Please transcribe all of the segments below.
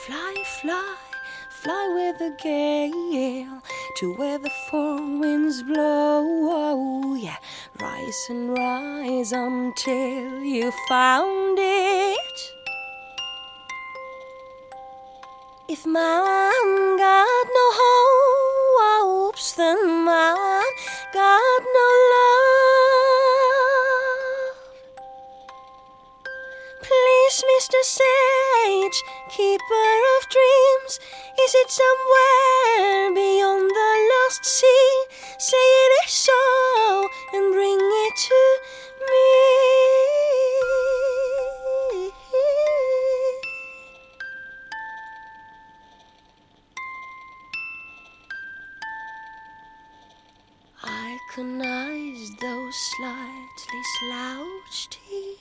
Fly, fly, fly with the gale to where the four winds blow. Oh, yeah, rise and rise until you found it. If man got no hopes, then man got no love. Please, Mr. Sage, keeper of dreams, is it somewhere beyond the lost sea? Say it is so and bring it to me. I recognize those slightly slouched teeth.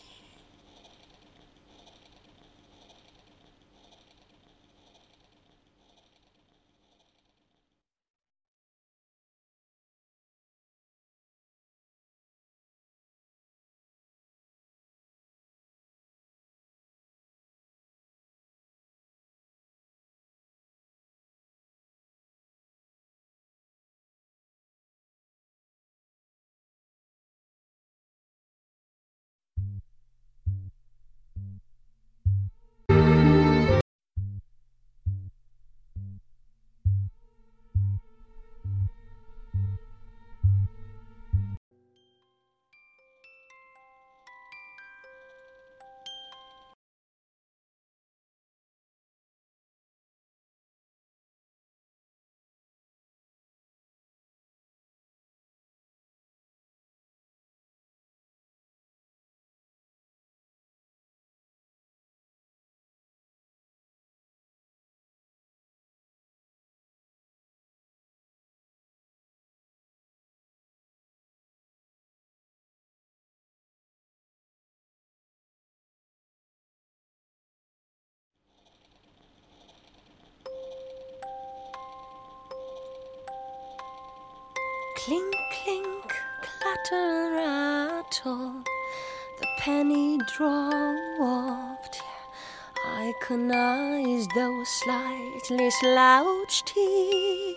Clink, clink, clatter, rattle, the penny dropped. I recognize those slightly slouched teeth.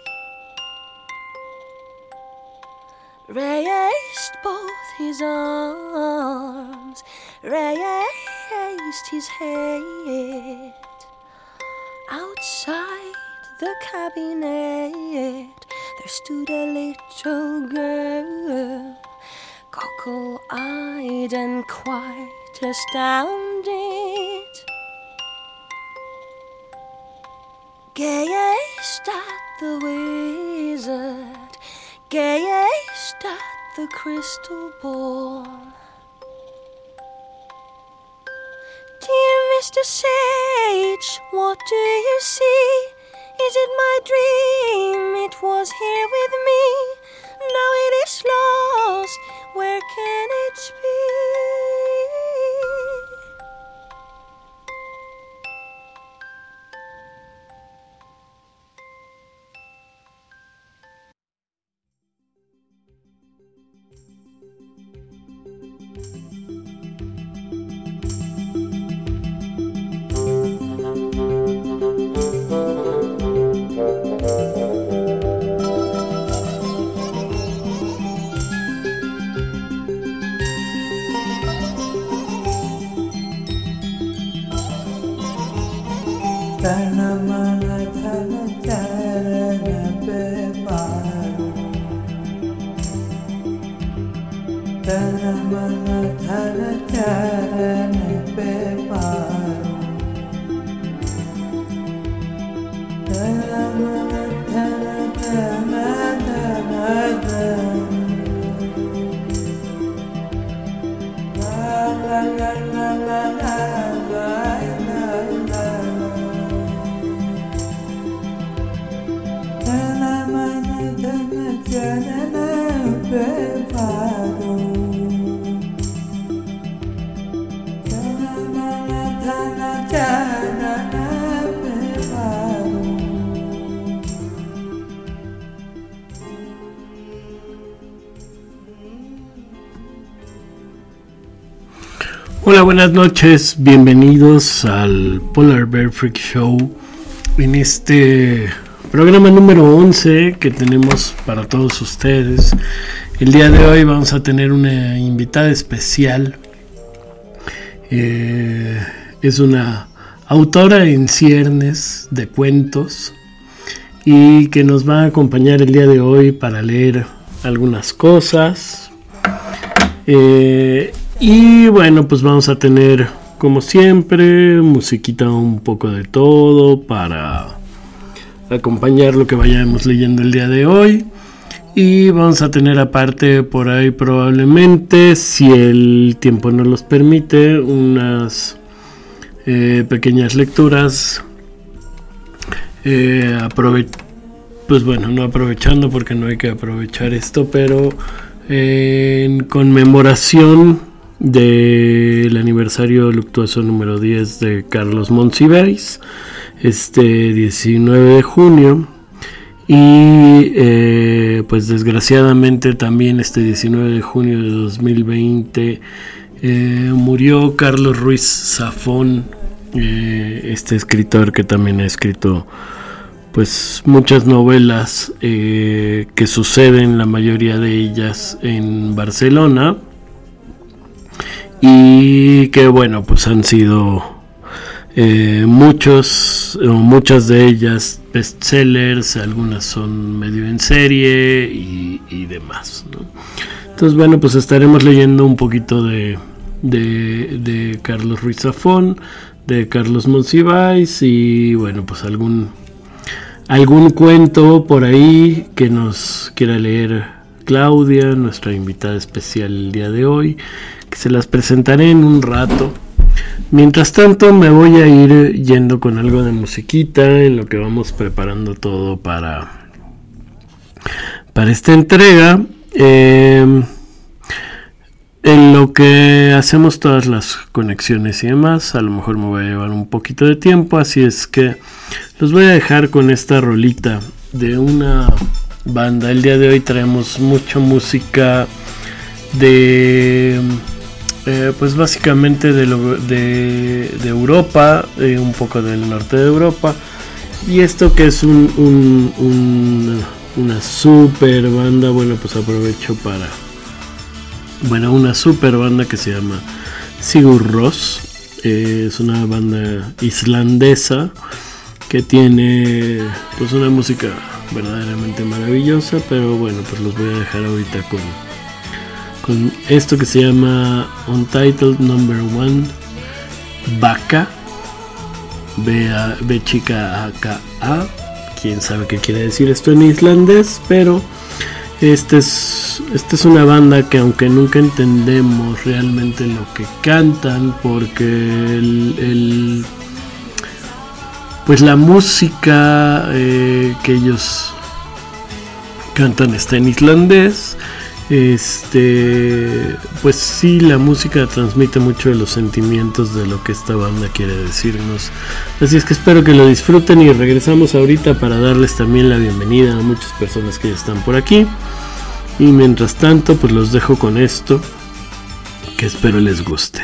Raised both his arms, raised his head. Outside the cabinet there stood a little girl, cockle-eyed and quite astounded. Gazed at the wizard, gazed at the crystal ball. Dear Mr. Sage, what do you see? Is it my dream? It was here with me. Now it is lost. Where can it be? Hola, buenas noches, bienvenidos al Polar Bear Freak Show en este programa número 11 que tenemos para todos ustedes. El día de hoy vamos a tener una invitada especial. Es una autora en ciernes de cuentos y que nos va a acompañar el día de hoy para leer algunas cosas. Y bueno, pues vamos a tener, como siempre, musiquita un poco de todo para acompañar lo que vayamos leyendo el día de hoy. Y vamos a tener aparte por ahí probablemente, si el tiempo nos los permite, unas pequeñas lecturas. Pues bueno, no aprovechando porque no hay que aprovechar esto, pero en conmemoración del aniversario luctuoso número 10 de Carlos Monsiváis, este 19 de junio, y pues desgraciadamente también este 19 de junio de 2020 murió Carlos Ruiz Zafón, este escritor que también ha escrito pues muchas novelas que suceden, la mayoría de ellas en Barcelona, y que bueno, pues han sido muchas de ellas bestsellers, algunas son medio en serie y demás, ¿no? Entonces bueno, pues estaremos leyendo un poquito de Carlos Ruiz Zafón, de Carlos Monsiváis, y bueno, pues algún cuento por ahí que nos quiera leer Claudia, nuestra invitada especial el día de hoy, que se las presentaré en un rato. Mientras tanto me voy a ir yendo con algo de musiquita en lo que vamos preparando todo para esta entrega. En lo que hacemos todas las conexiones y demás, a lo mejor me voy a llevar un poquito de tiempo, así es que los voy a dejar con esta rolita de una banda. El día de hoy traemos mucha música de pues básicamente de Europa, un poco del norte de Europa, y esto que es una super banda. Bueno, pues aprovecho para una super banda que se llama Sigur Rós. Es una banda islandesa que tiene pues una música verdaderamente maravillosa, pero bueno, pues los voy a dejar ahorita con esto que se llama Untitled Number 1 Baka, B chica A, quién sabe qué quiere decir esto en islandés, pero esta es una banda que, aunque nunca entendemos realmente lo que cantan, porque pues la música que ellos cantan está en islandés, pues sí, la música transmite mucho de los sentimientos de lo que esta banda quiere decirnos. Así es que espero que lo disfruten, y regresamos ahorita para darles también la bienvenida a muchas personas que ya están por aquí. Y mientras tanto, pues los dejo con esto, que espero les guste.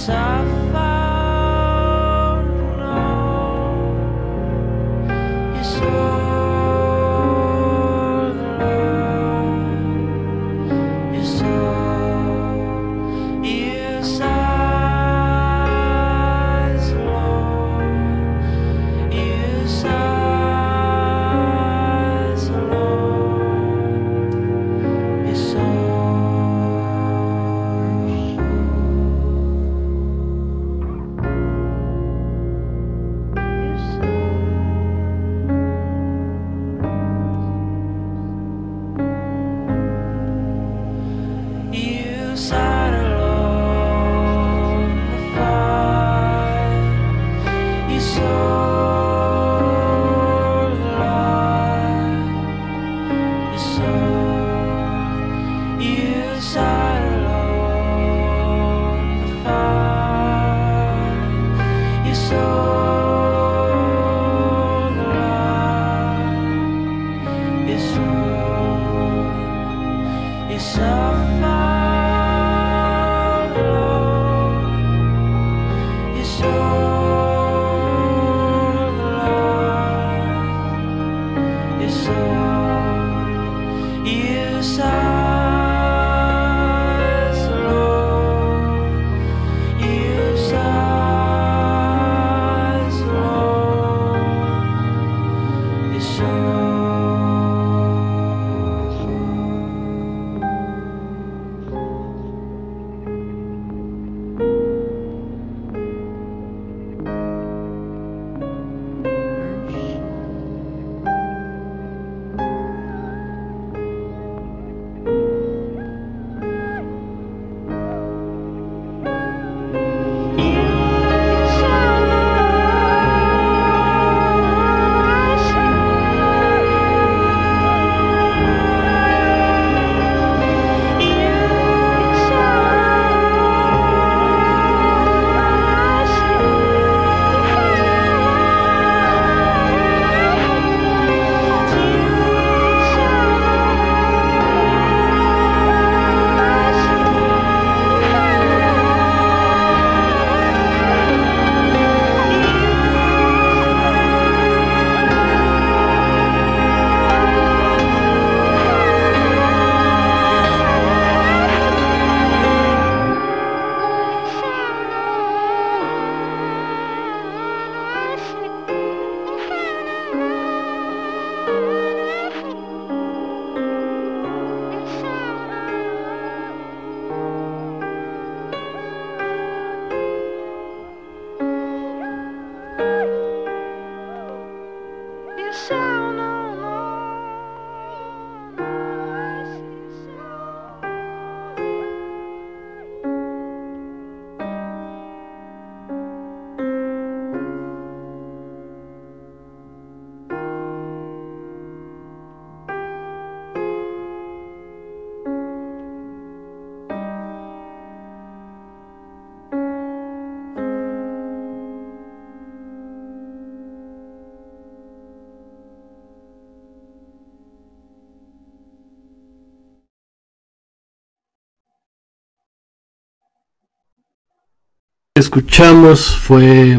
Escuchamos fue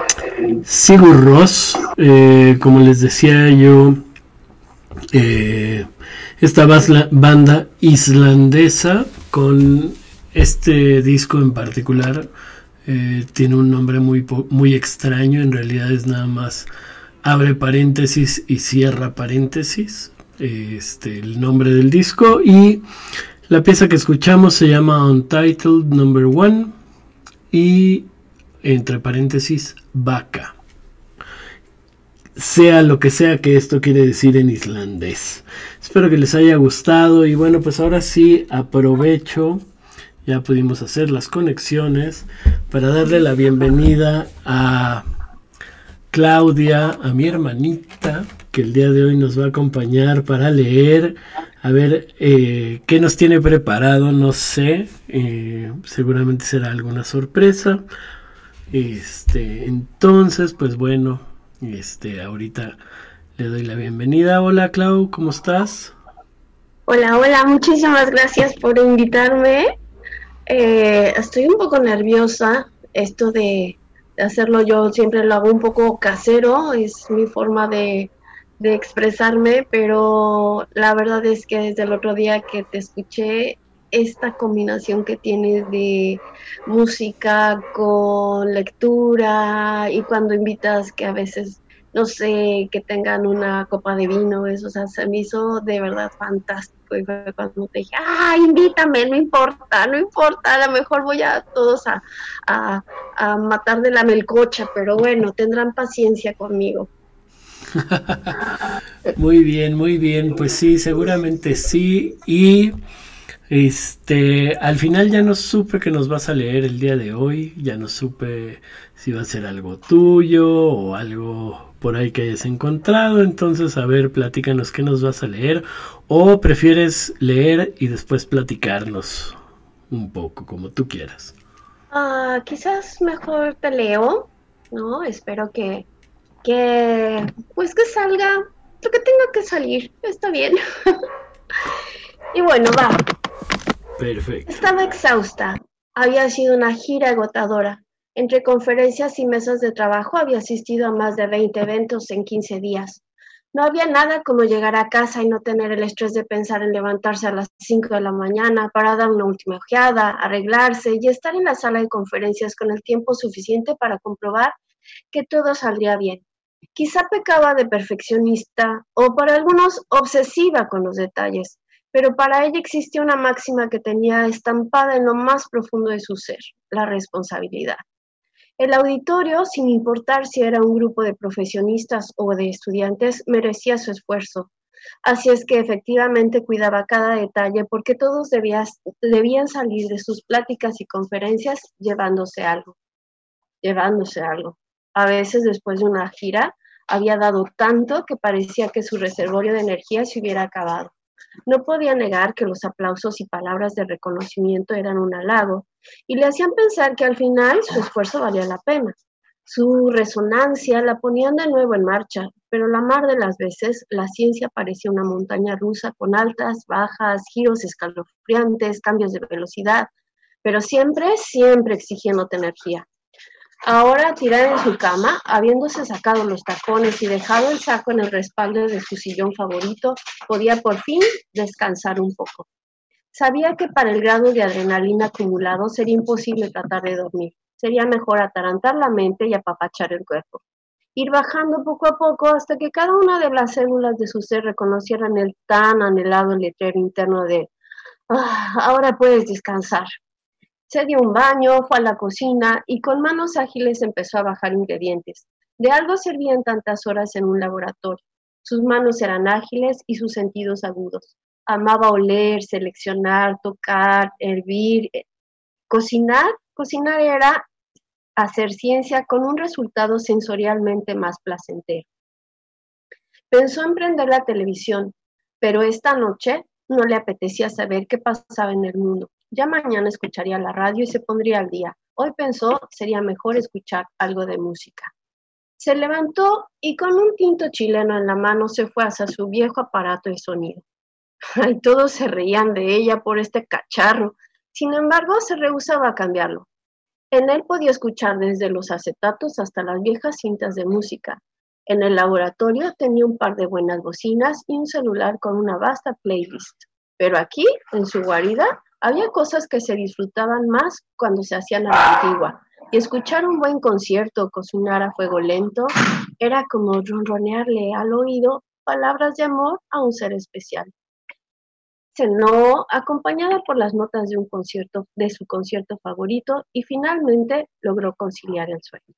Sigur Rós, como les decía yo, esta banda islandesa con este disco en particular tiene un nombre muy extraño. En realidad es nada más abre paréntesis y cierra paréntesis, el nombre del disco, y la pieza que escuchamos se llama Untitled Number 1 y entre paréntesis vaca, sea lo que sea que esto quiere decir en islandés. Espero que les haya gustado y bueno, pues ahora sí aprovecho, ya pudimos hacer las conexiones para darle la bienvenida a Claudia, a mi hermanita, que el día de hoy nos va a acompañar para leer. A ver qué nos tiene preparado, no sé, seguramente será alguna sorpresa. Entonces, pues bueno, ahorita le doy la bienvenida. Hola Clau, ¿cómo estás? Hola, muchísimas gracias por invitarme. Estoy un poco nerviosa esto de hacerlo yo siempre lo hago un poco casero, es mi forma de expresarme, pero la verdad es que desde el otro día que te escuché, esta combinación que tienes de música con lectura y cuando invitas que a veces, no sé, que tengan una copa de vino, eso, o sea, se me hizo de verdad fantástico y fue cuando te dije, invítame, no importa, a lo mejor voy a todos a, a matar de la melcocha, pero bueno, tendrán paciencia conmigo. Muy bien, pues sí, seguramente sí. Y al final ya no supe que nos vas a leer el día de hoy, ya no supe si va a ser algo tuyo o algo por ahí que hayas encontrado. Entonces, a ver, platícanos qué nos vas a leer, o prefieres leer y después platicarnos un poco, como tú quieras. Quizás mejor te leo, ¿no? Espero pues que salga lo que tenga que salir, está bien. Y bueno, va. Perfecto. Estaba exhausta. Había sido una gira agotadora. Entre conferencias y mesas de trabajo había asistido a más de 20 eventos en 15 días. No había nada como llegar a casa y no tener el estrés de pensar en levantarse a las 5 de la mañana para dar una última ojeada, arreglarse y estar en la sala de conferencias con el tiempo suficiente para comprobar que todo saldría bien. Quizá pecaba de perfeccionista o para algunos obsesiva con los detalles, pero para ella existía una máxima que tenía estampada en lo más profundo de su ser: la responsabilidad. El auditorio, sin importar si era un grupo de profesionistas o de estudiantes, merecía su esfuerzo. Así es que efectivamente cuidaba cada detalle porque todos debían salir de sus pláticas y conferencias llevándose algo. A veces después de una gira había dado tanto que parecía que su reservorio de energía se hubiera acabado. No podía negar que los aplausos y palabras de reconocimiento eran un halago y le hacían pensar que al final su esfuerzo valía la pena. Su resonancia la ponían de nuevo en marcha, pero la mar de las veces la ciencia parecía una montaña rusa con altas, bajas, giros escalofriantes, cambios de velocidad, pero siempre, siempre exigiéndote energía. Ahora, tirada en su cama, habiéndose sacado los tacones y dejado el saco en el respaldo de su sillón favorito, podía por fin descansar un poco. Sabía que para el grado de adrenalina acumulado sería imposible tratar de dormir. Sería mejor atarantar la mente y apapachar el cuerpo. Ir bajando poco a poco hasta que cada una de las células de su ser reconocieran el tan anhelado letrero interno de ahora puedes descansar. Se dio un baño, fue a la cocina y con manos ágiles empezó a bajar ingredientes. De algo servían tantas horas en un laboratorio. Sus manos eran ágiles y sus sentidos agudos. Amaba oler, seleccionar, tocar, hervir. Cocinar era hacer ciencia con un resultado sensorialmente más placentero. Pensó en prender la televisión, pero esta noche no le apetecía saber qué pasaba en el mundo. Ya mañana escucharía la radio y se pondría al día. Hoy pensó sería mejor escuchar algo de música. Se levantó y con un tinto chileno en la mano se fue hacia su viejo aparato de sonido. Y todos se reían de ella por este cacharro. Sin embargo, se rehusaba a cambiarlo. En él podía escuchar desde los acetatos hasta las viejas cintas de música. En el laboratorio tenía un par de buenas bocinas y un celular con una vasta playlist. Pero aquí, en su guarida, había cosas que se disfrutaban más cuando se hacían a la antigua. Y escuchar un buen concierto o cocinar a fuego lento era como ronronearle al oído palabras de amor a un ser especial. Cenó acompañada por las notas de su concierto favorito y finalmente logró conciliar el sueño.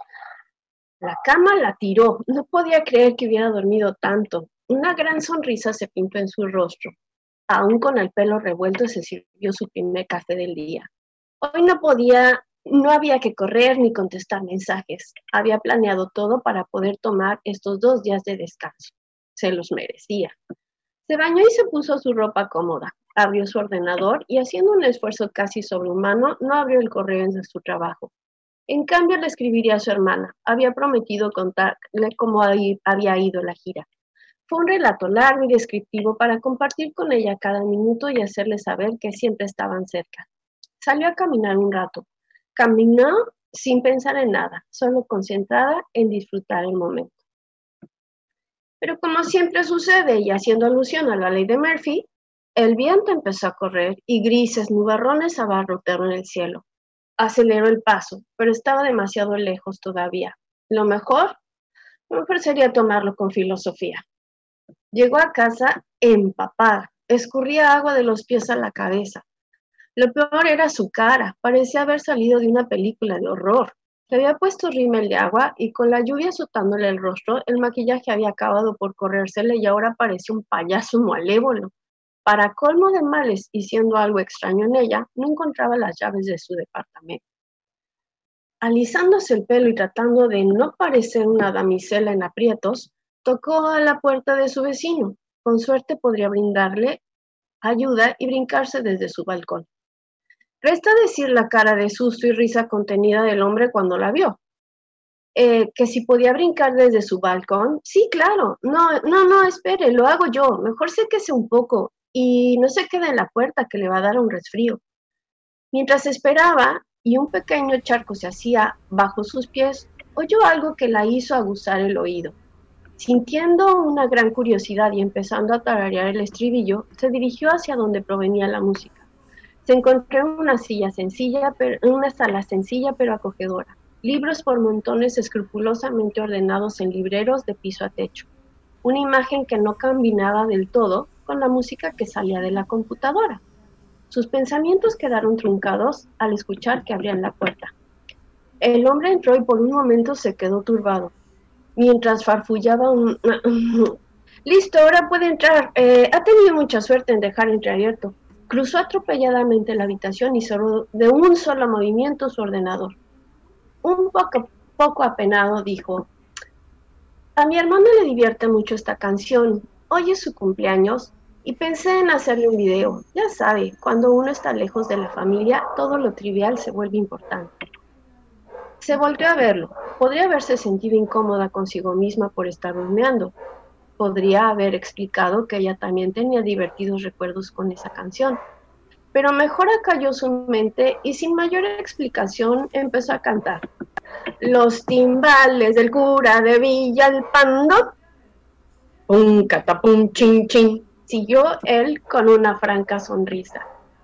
La cama la tiró, no podía creer que hubiera dormido tanto. Una gran sonrisa se pintó en su rostro. Aún con el pelo revuelto se sirvió su primer café del día. Hoy no había que correr ni contestar mensajes. Había planeado todo para poder tomar estos 2 días de descanso. Se los merecía. Se bañó y se puso su ropa cómoda. Abrió su ordenador y, haciendo un esfuerzo casi sobrehumano, no abrió el correo de su trabajo. En cambio, le escribiría a su hermana. Había prometido contarle cómo había ido la gira. Fue un relato largo y descriptivo para compartir con ella cada minuto y hacerle saber que siempre estaban cerca. Salió a caminar un rato. Caminó sin pensar en nada, solo concentrada en disfrutar el momento. Pero como siempre sucede, y haciendo alusión a la ley de Murphy, el viento empezó a correr y grises nubarrones abarrotaron el cielo. Aceleró el paso, pero estaba demasiado lejos todavía. Lo mejor sería tomarlo con filosofía. Llegó a casa empapada, escurría agua de los pies a la cabeza. Lo peor era su cara, parecía haber salido de una película de horror. Se había puesto rímel de agua y con la lluvia azotándole el rostro, el maquillaje había acabado por corrérsele y ahora parecía un payaso malévolo. Para colmo de males y siendo algo extraño en ella, no encontraba las llaves de su departamento. Alisándose el pelo y tratando de no parecer una damisela en aprietos, tocó a la puerta de su vecino. Con suerte podría brindarle ayuda y brincarse desde su balcón. Resta decir la cara de susto y risa contenida del hombre cuando la vio. Que si podía brincar desde su balcón. Sí, claro. No, espere, lo hago yo. Mejor séquese un poco y no se quede en la puerta que le va a dar un resfrío. Mientras esperaba y un pequeño charco se hacía bajo sus pies, oyó algo que la hizo aguzar el oído. Sintiendo una gran curiosidad y empezando a tararear el estribillo, se dirigió hacia donde provenía la música. Se encontró en una sala sencilla pero acogedora. Libros por montones escrupulosamente ordenados en libreros de piso a techo. Una imagen que no combinaba del todo con la música que salía de la computadora. Sus pensamientos quedaron truncados al escuchar que abrían la puerta. El hombre entró y por un momento se quedó turbado, mientras farfullaba Listo, ahora puede entrar. Ha tenido mucha suerte en dejar entreabierto. Cruzó atropelladamente la habitación y cerró de un solo movimiento su ordenador. Un poco apenado dijo: a mi hermano le divierte mucho esta canción. Hoy es su cumpleaños y pensé en hacerle un video. Ya sabe, cuando uno está lejos de la familia, todo lo trivial se vuelve importante. Se volvió a verlo. Podría haberse sentido incómoda consigo misma por estar bromeando. Podría haber explicado que ella también tenía divertidos recuerdos con esa canción. Pero mejor acalló su mente y sin mayor explicación empezó a cantar. Los timbales del cura de Villalpando. Pum, catapum, chin, chin. Siguió él con una franca sonrisa.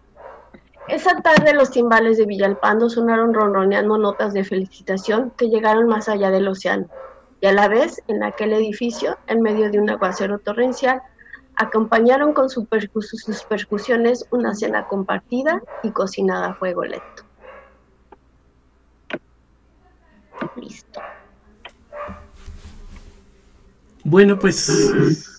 Esa tarde los timbales de Villalpando sonaron ronroneando notas de felicitación que llegaron más allá del océano. Y a la vez, en aquel edificio, en medio de un aguacero torrencial, acompañaron con sus percusiones una cena compartida y cocinada a fuego lento. Listo. Bueno, pues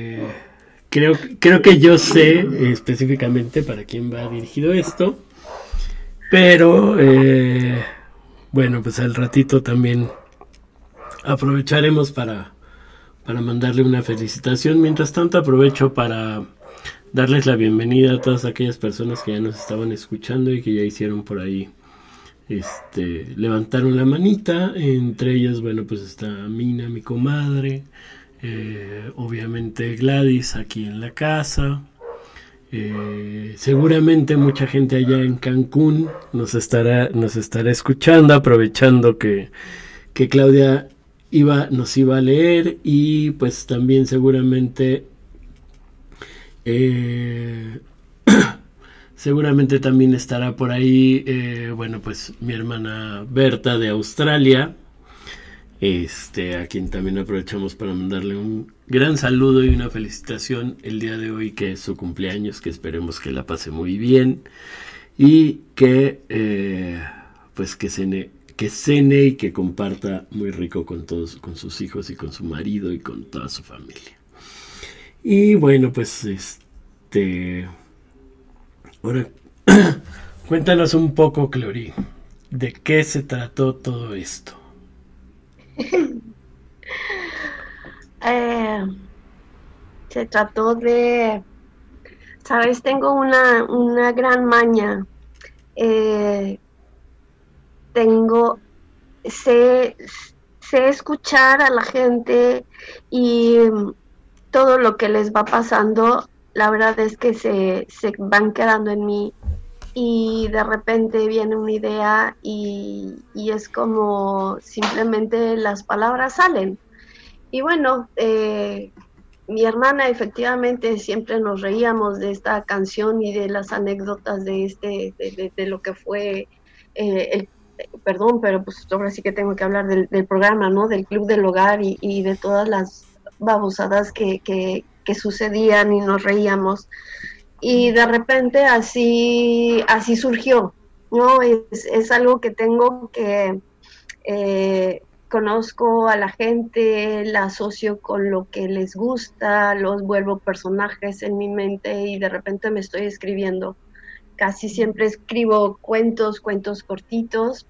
creo que yo sé específicamente para quién va dirigido esto, pero bueno, pues al ratito también aprovecharemos para mandarle una felicitación. Mientras tanto, aprovecho para darles la bienvenida a todas aquellas personas que ya nos estaban escuchando y que ya hicieron por ahí, levantaron la manita. Entre ellos, bueno, pues está Mina, mi comadre, obviamente Gladys aquí en la casa. Seguramente mucha gente allá en Cancún nos estará escuchando, aprovechando que Claudia nos iba a leer, y pues también seguramente también estará por ahí bueno, pues mi hermana Berta de Australia, a quien también aprovechamos para mandarle un gran saludo y una felicitación el día de hoy, que es su cumpleaños, que esperemos que la pase muy bien y que pues que cene y que comparta muy rico con todos, con sus hijos y con su marido y con toda su familia. Y bueno, pues ahora cuéntanos un poco, Clori, ¿de qué se trató todo esto? Se trató de, sabes, tengo una gran maña. Sé escuchar a la gente y todo lo que les va pasando. La verdad es que se van quedando en mí y de repente viene una idea y es como simplemente las palabras salen. Y bueno, mi hermana efectivamente siempre nos reíamos de esta canción y de las anécdotas de lo que fue perdón, pero pues ahora sí que tengo que hablar del programa, ¿no? Del Club del Hogar y de todas las babosadas que sucedían y nos reíamos. Y de repente así surgió, ¿no? Es algo que tengo que conozco a la gente, la asocio con lo que les gusta, los vuelvo personajes en mi mente y de repente me estoy escribiendo. Casi siempre escribo cuentos cortitos.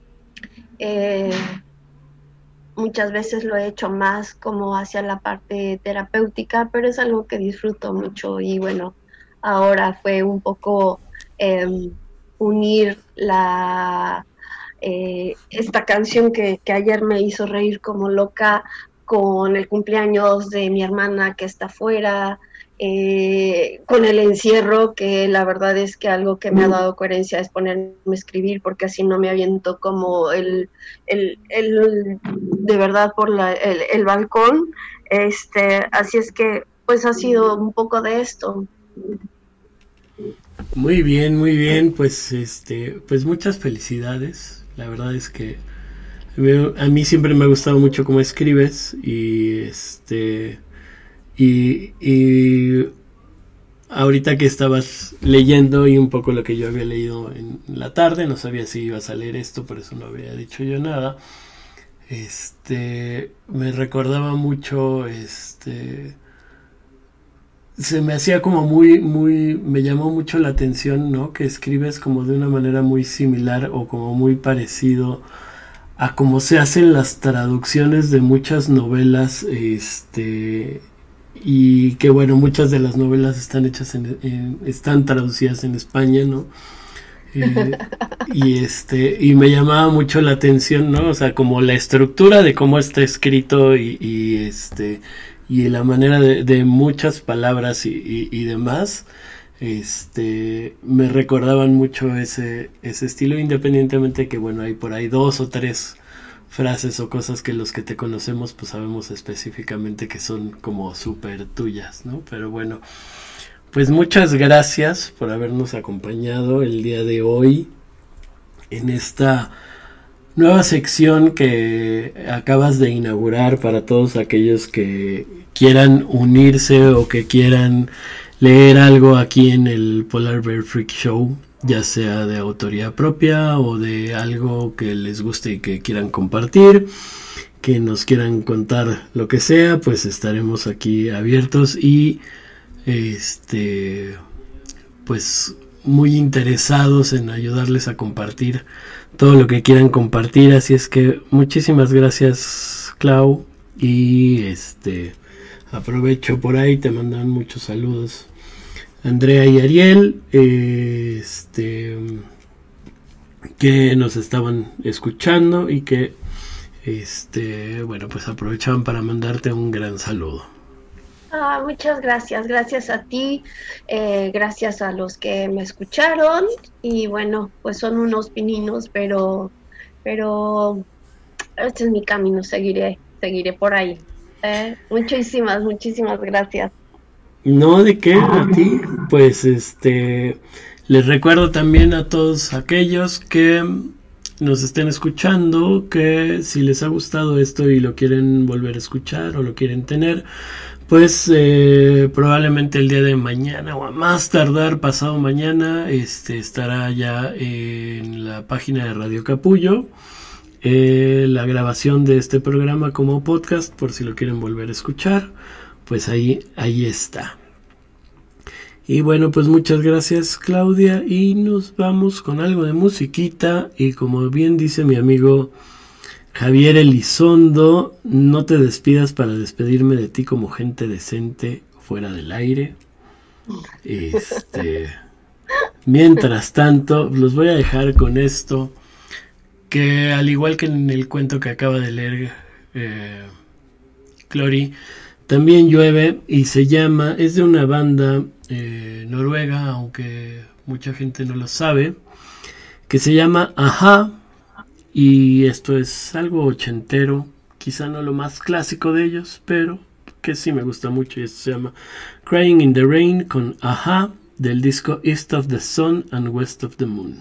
Muchas veces lo he hecho más como hacia la parte terapéutica, pero es algo que disfruto mucho y bueno, ahora fue un poco unir esta canción que ayer me hizo reír como loca con el cumpleaños de mi hermana que está afuera, con el encierro, que la verdad es que algo que me ha dado coherencia es ponerme a escribir, porque así no me aviento como de verdad por el balcón. Así es que pues ha sido un poco de esto. Muy bien, pues pues muchas felicidades. La verdad es que a mí siempre me ha gustado mucho cómo escribes y y ahorita que estabas leyendo y un poco lo que yo había leído en la tarde, no sabía si ibas a leer esto, por eso no había dicho yo nada. Me recordaba mucho se me hacía como me llamó mucho la atención, ¿no? Que escribes como de una manera muy similar o como muy parecido a cómo se hacen las traducciones de muchas novelas, y que bueno, muchas de las novelas están hechas están traducidas en España, ¿no? Y me llamaba mucho la atención, ¿no? O sea, como la estructura de cómo está escrito y la manera de muchas palabras y demás, me recordaban mucho ese estilo, independientemente que bueno, hay por ahí 2 o 3 frases o cosas que los que te conocemos pues sabemos específicamente que son como súper tuyas, ¿no? Pero bueno, pues muchas gracias por habernos acompañado el día de hoy en esta nueva sección que acabas de inaugurar para todos aquellos que quieran unirse o que quieran leer algo aquí en el Polar Bear Freak Show, ya sea de autoría propia o de algo que les guste y que quieran compartir, que nos quieran contar lo que sea, pues estaremos aquí abiertos y pues muy interesados en ayudarles a compartir todo lo que quieran compartir. Así es que muchísimas gracias, Clau, y aprovecho por ahí, te mandan muchos saludos Andrea y Ariel, que nos estaban escuchando y que bueno, pues aprovechaban para mandarte un gran saludo. Muchas gracias a ti, gracias a los que me escucharon y bueno, pues son unos pininos, pero este es mi camino, seguiré por ahí. Muchísimas gracias. No, de qué, a ti. Pues les recuerdo también a todos aquellos que nos estén escuchando que si les ha gustado esto y lo quieren volver a escuchar o lo quieren tener, pues probablemente el día de mañana o a más tardar pasado mañana estará ya en la página de Radio Capullo la grabación de este programa como podcast, por si lo quieren volver a escuchar, pues ahí está. Y bueno, pues muchas gracias, Claudia, y nos vamos con algo de musiquita. Y como bien dice mi amigo Javier Elizondo, no te despidas para despedirme de ti como gente decente fuera del aire. Mientras tanto, los voy a dejar con esto, que al igual que en el cuento que acaba de leer Clori, también llueve y es de una banda noruega, aunque mucha gente no lo sabe, que se llama Ajá, y esto es algo ochentero, quizá no lo más clásico de ellos, pero que sí me gusta mucho, y esto se llama Crying in the Rain con Ajá, del disco East of the Sun and West of the Moon.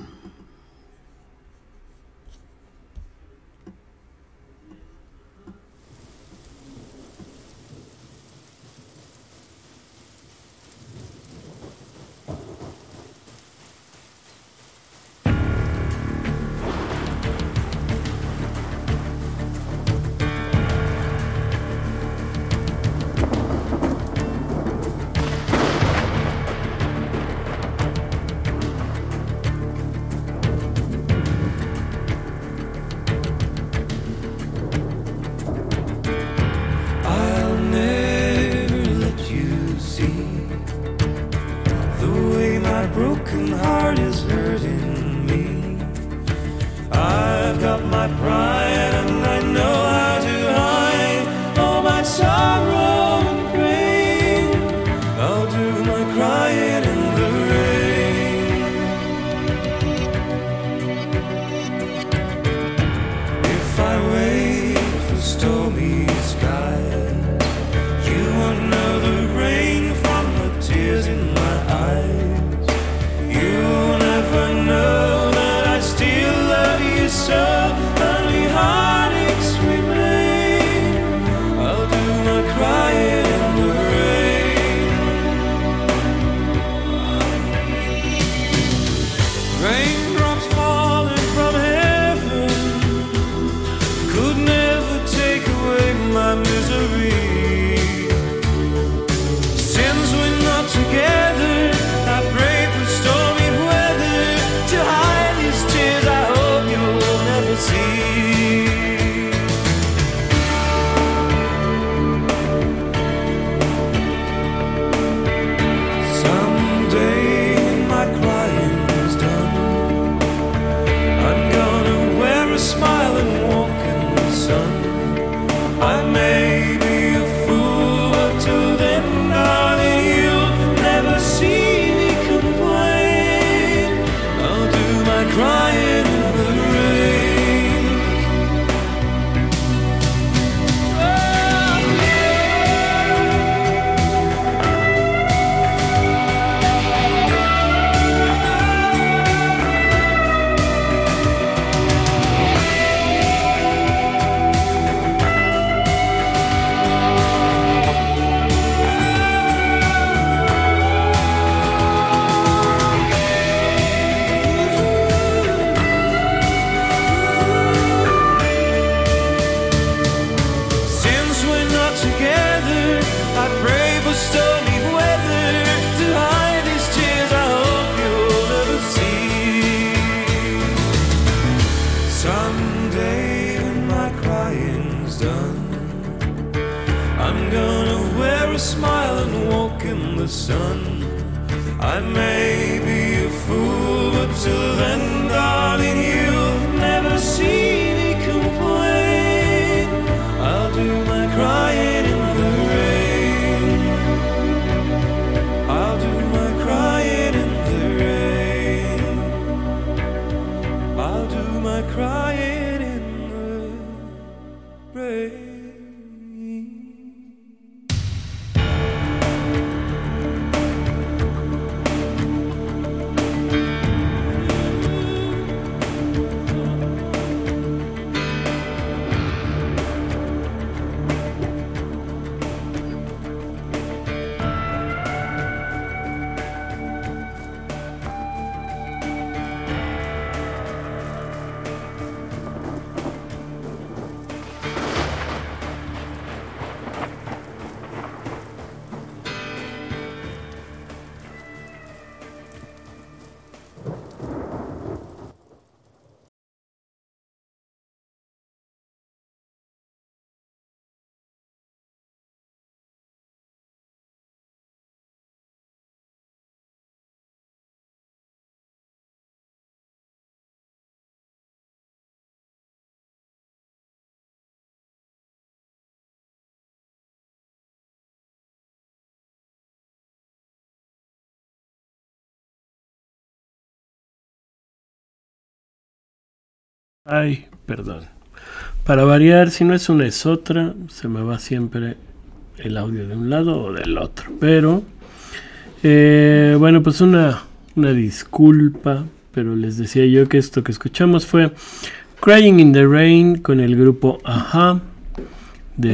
Ay, perdón. Para variar, si no es una es otra, se me va siempre el audio de un lado o del otro. Pero, bueno, pues una disculpa, pero les decía yo que esto que escuchamos fue Crying in the Rain con el grupo A-ha de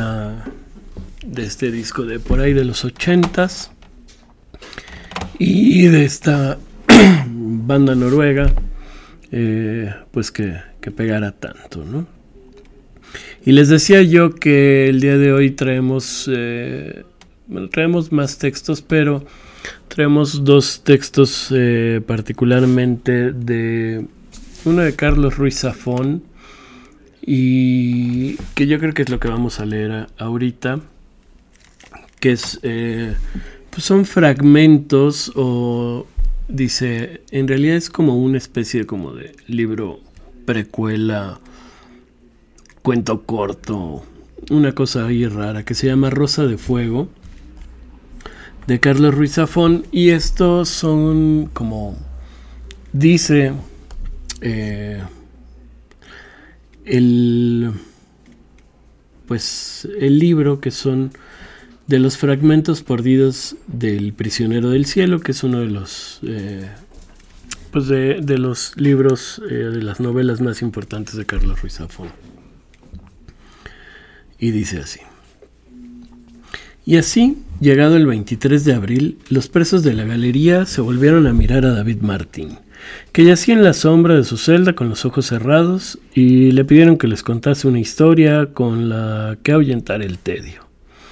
este disco de por ahí de los 80s y de esta banda noruega, pues que pegara tanto, ¿no? Y les decía yo que el día de hoy traemos más textos, pero traemos dos textos particularmente de uno de Carlos Ruiz Zafón, y que yo creo que es lo que vamos a leer ahorita, que es pues son fragmentos, o dice, en realidad es como una especie como de libro precuela, cuento corto, una cosa ahí rara que se llama Rosa de Fuego, de Carlos Ruiz Zafón. Y estos son, como dice el libro, que son de los fragmentos perdidos del Prisionero del Cielo, que es uno de los de los libros, de las novelas más importantes de Carlos Ruiz Zafón. Y dice así: y así, llegado el 23 de abril, los presos de la galería se volvieron a mirar a David Martín, que yacía en la sombra de su celda con los ojos cerrados, y le pidieron que les contase una historia con la que ahuyentar el tedio.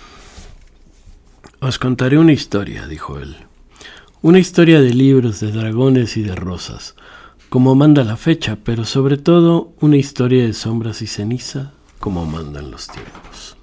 Os contaré una historia, dijo él, una historia de libros, de dragones y de rosas, como manda la fecha, pero sobre todo una historia de sombras y ceniza, como mandan los tiempos.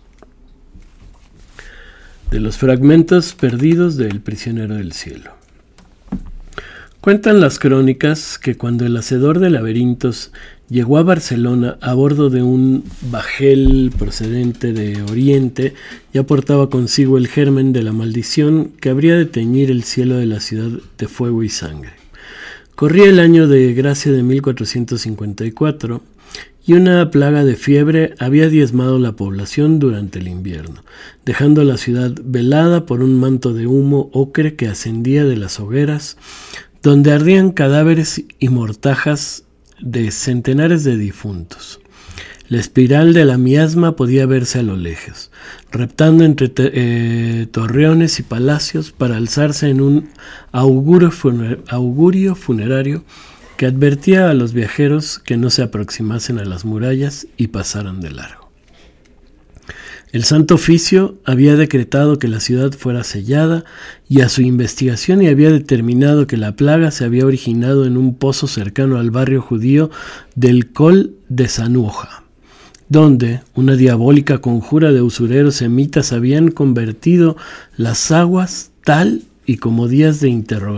De los fragmentos perdidos del Prisionero del Cielo. Cuentan las crónicas que cuando el hacedor de laberintos llegó a Barcelona a bordo de un bajel procedente de Oriente, ya portaba consigo el germen de la maldición que habría de teñir el cielo de la ciudad de fuego y sangre. Corría el año de gracia de 1454, y una plaga de fiebre había diezmado la población durante el invierno, dejando la ciudad velada por un manto de humo ocre que ascendía de las hogueras, donde ardían cadáveres y mortajas de centenares de difuntos. La espiral de la miasma podía verse a lo lejos, reptando entre torreones y palacios para alzarse en un augurio funerario que advertía a los viajeros que no se aproximasen a las murallas y pasaran de largo. El Santo Oficio había decretado que la ciudad fuera sellada, y a su investigación había determinado que la plaga se había originado en un pozo cercano al barrio judío del Col de Sanuja, donde una diabólica conjura de usureros semitas habían convertido las aguas tal y como días de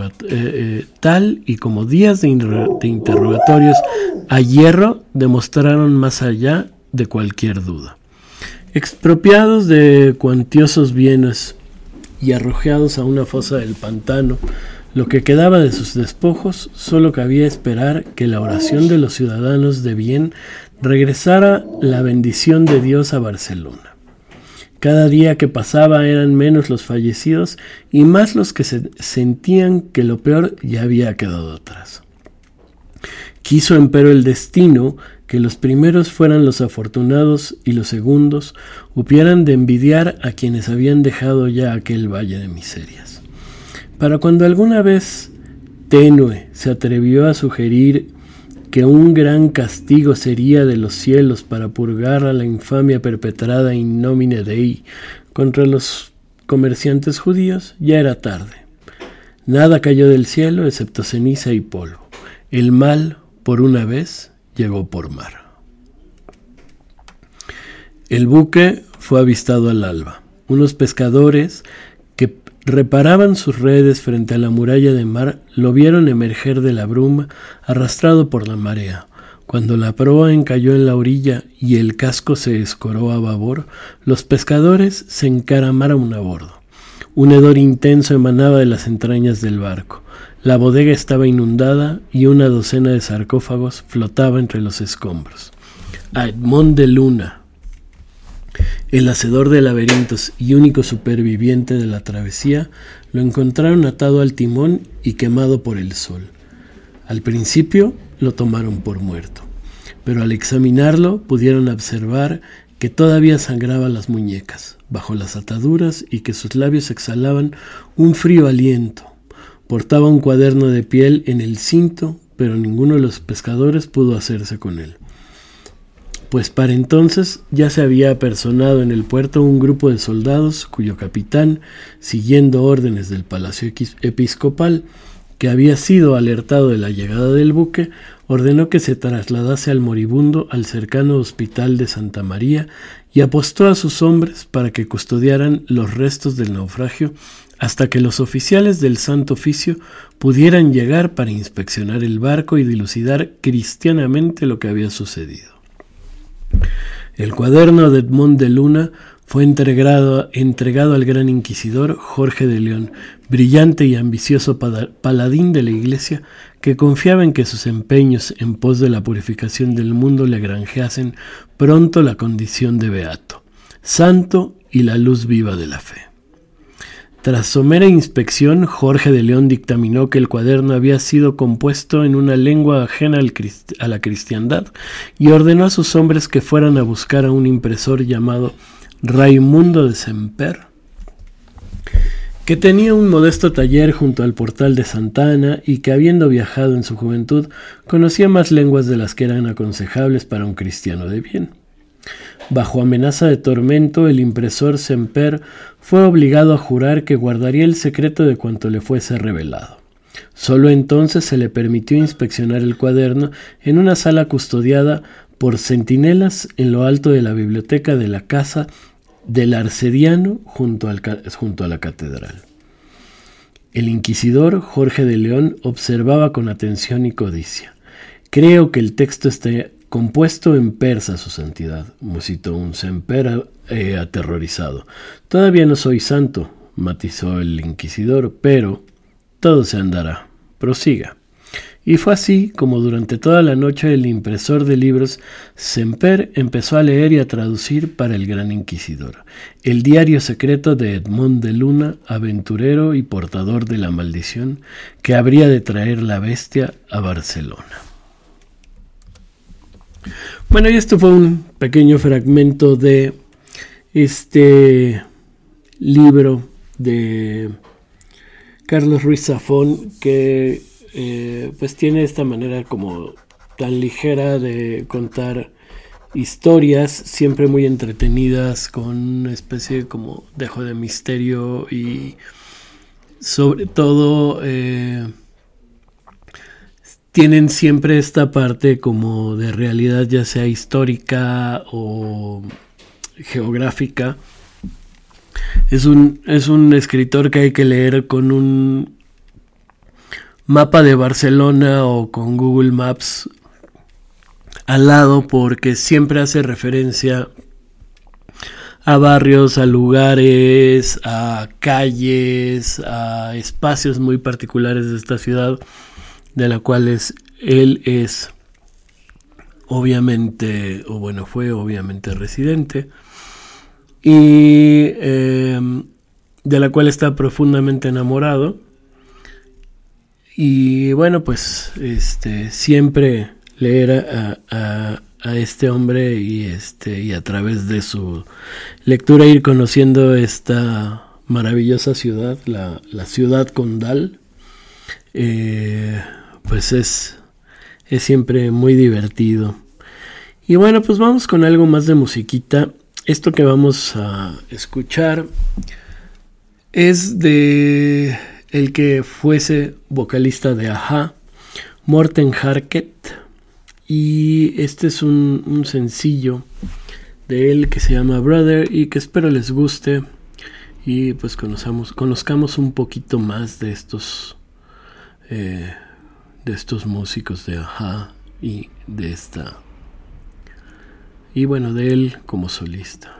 interrogatorios a hierro demostraron más allá de cualquier duda. Expropiados de cuantiosos bienes y arrojados a una fosa del pantano, lo que quedaba de sus despojos solo cabía esperar que la oración de los ciudadanos de bien regresara la bendición de Dios a Barcelona. Cada día que pasaba eran menos los fallecidos y más los que sentían que lo peor ya había quedado atrás. Quiso empero el destino que los primeros fueran los afortunados y los segundos hubieran de envidiar a quienes habían dejado ya aquel valle de miserias. Para cuando alguna vez tenue se atrevió a sugerir que un gran castigo sería de los cielos para purgar a la infamia perpetrada in nomine Dei contra los comerciantes judíos, ya era tarde. Nada cayó del cielo excepto ceniza y polvo. El mal, por una vez, llegó por mar. El buque fue avistado al alba. Unos pescadores que reparaban sus redes frente a la muralla de mar lo vieron emerger de la bruma, arrastrado por la marea. Cuando la proa encalló en la orilla y el casco se escoró a babor, los pescadores se encaramaron a bordo. Un hedor intenso emanaba de las entrañas del barco. La bodega estaba inundada y una docena de sarcófagos flotaba entre los escombros. A Edmond de Luna, el hacedor de laberintos y único superviviente de la travesía, lo encontraron atado al timón y quemado por el sol. Al principio lo tomaron por muerto, pero al examinarlo pudieron observar que todavía sangraba las muñecas bajo las ataduras y que sus labios exhalaban un frío aliento. Portaba un cuaderno de piel en el cinto, pero ninguno de los pescadores pudo hacerse con él, pues para entonces ya se había apersonado en el puerto un grupo de soldados cuyo capitán, siguiendo órdenes del palacio episcopal, que había sido alertado de la llegada del buque, ordenó que se trasladase al moribundo al cercano hospital de Santa María y apostó a sus hombres para que custodiaran los restos del naufragio hasta que los oficiales del Santo Oficio pudieran llegar para inspeccionar el barco y dilucidar cristianamente lo que había sucedido. El cuaderno de Edmond de Luna fue entregado al gran inquisidor Jorge de León, brillante y ambicioso paladín de la Iglesia, que confiaba en que sus empeños en pos de la purificación del mundo le granjeasen pronto la condición de beato, santo y la luz viva de la fe. Tras somera inspección, Jorge de León dictaminó que el cuaderno había sido compuesto en una lengua ajena a la cristiandad y ordenó a sus hombres que fueran a buscar a un impresor llamado Raimundo de Semper, que tenía un modesto taller junto al portal de Santa Ana y que, habiendo viajado en su juventud, conocía más lenguas de las que eran aconsejables para un cristiano de bien. Bajo amenaza de tormento, el impresor Semper fue obligado a jurar que guardaría el secreto de cuanto le fuese revelado. Solo entonces se le permitió inspeccionar el cuaderno en una sala custodiada por centinelas en lo alto de la biblioteca de la casa del Arcediano junto a la catedral. El inquisidor Jorge de León observaba con atención y codicia. «Creo que el texto esté compuesto en persa, su santidad», musitó un Semper aterrorizado. «Todavía no soy santo», matizó el inquisidor, «pero todo se andará. Prosiga». Y fue así como durante toda la noche el impresor de libros Semper empezó a leer y a traducir para el gran inquisidor el diario secreto de Edmond de Luna, aventurero y portador de la maldición que habría de traer la bestia a Barcelona. Bueno, y esto fue un pequeño fragmento de este libro de Carlos Ruiz Zafón, que pues tiene esta manera como tan ligera de contar historias, siempre muy entretenidas, con una especie como dejo de misterio y sobre todo tienen siempre esta parte como de realidad, ya sea histórica o geográfica. Es un escritor que hay que leer con un mapa de Barcelona o con Google Maps al lado, porque siempre hace referencia a barrios, a lugares, a calles, a espacios muy particulares de esta ciudad, de la cual él es obviamente, o bueno, fue obviamente residente, y de la cual está profundamente enamorado. Y bueno, pues siempre leer a este hombre y a través de su lectura ir conociendo esta maravillosa ciudad, la ciudad condal, pues es siempre muy divertido. Y bueno, pues vamos con algo más de musiquita. Esto que vamos a escuchar es de el que fuese vocalista de A-ha, Morten Harket, y este es un sencillo de él que se llama Brother y que espero les guste y pues conozcamos un poquito más de estos músicos de A-ha y y bueno, de él como solista.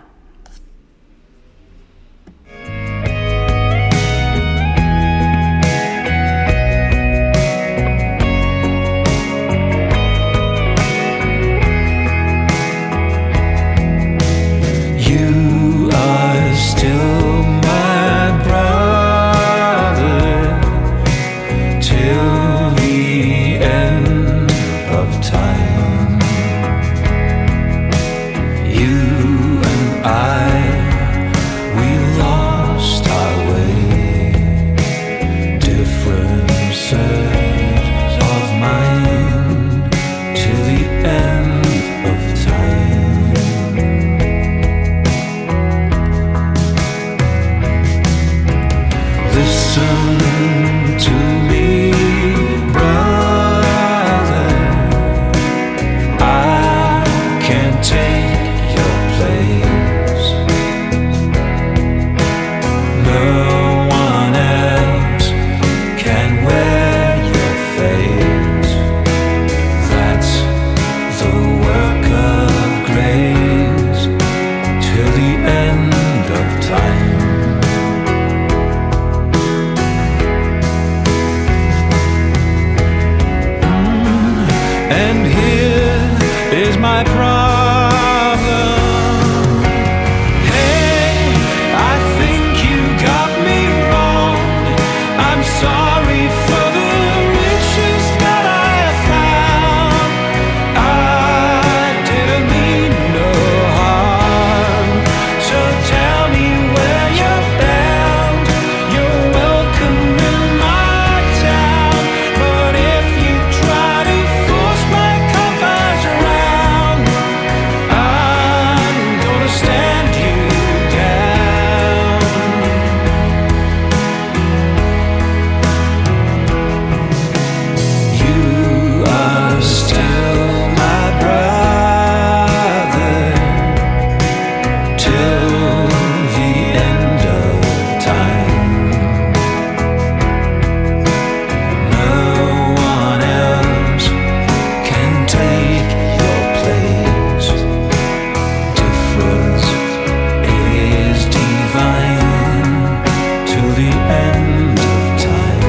And here is my problem. Hey, I think you got me wrong. I'm sorry for the riches that I found. I didn't mean no harm. So tell me where you're bound. You're welcome in my town. But if you try to force my compass around, I'm gonna stand you down. You are still my brother till the end of time. No one else can take your place. Difference is divine till the end of time.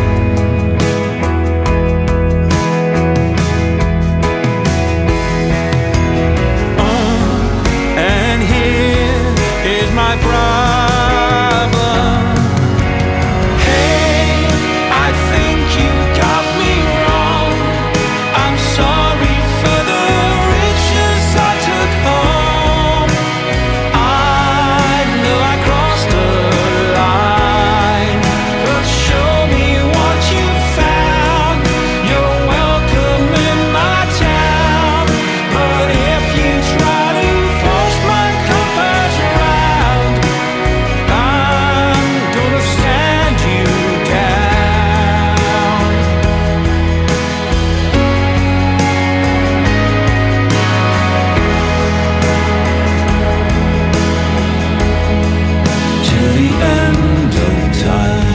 And here is my problem. Hey, I think you got me wrong. I'm sorry for the riches I took home. I know I crossed the line, but show me what you found. You're welcome in my town, but if you try to force my compass around, I'm gonna stand you down. Till the end of time.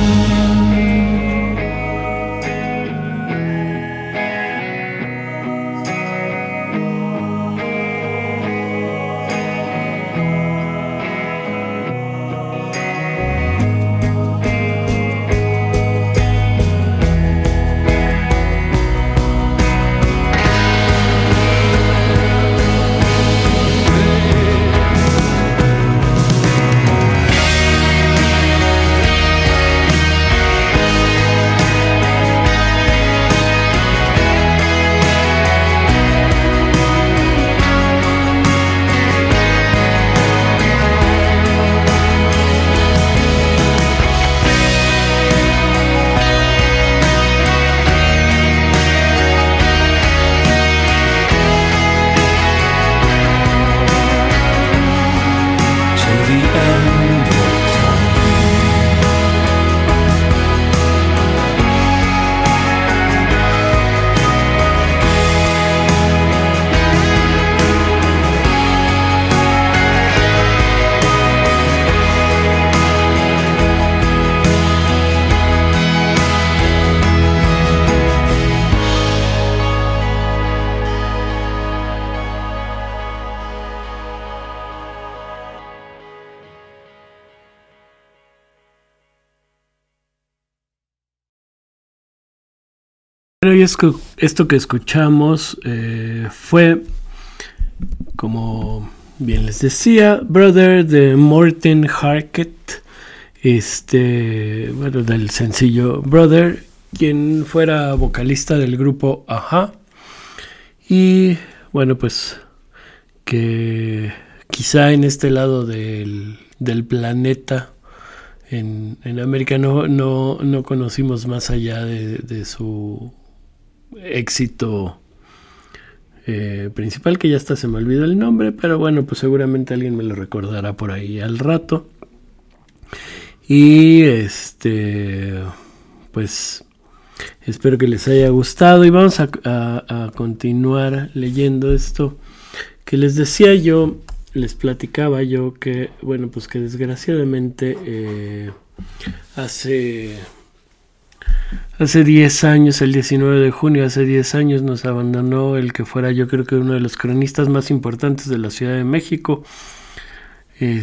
Till the end of time. Bueno, y esto que escuchamos fue, como bien les decía, Brother de Morten Harket, bueno, del sencillo Brother, quien fuera vocalista del grupo Ajá. Y bueno, pues que quizá en este lado del planeta, en América, no conocimos más allá de su éxito principal, que ya hasta se me olvidó el nombre, pero bueno, pues seguramente alguien me lo recordará por ahí al rato. Y pues espero que les haya gustado, y vamos a continuar leyendo esto que les decía yo, les platicaba yo que, bueno, pues que desgraciadamente hace 10 años, el 19 de junio, hace 10 años nos abandonó el que fuera, yo creo que uno de los cronistas más importantes de la Ciudad de México, el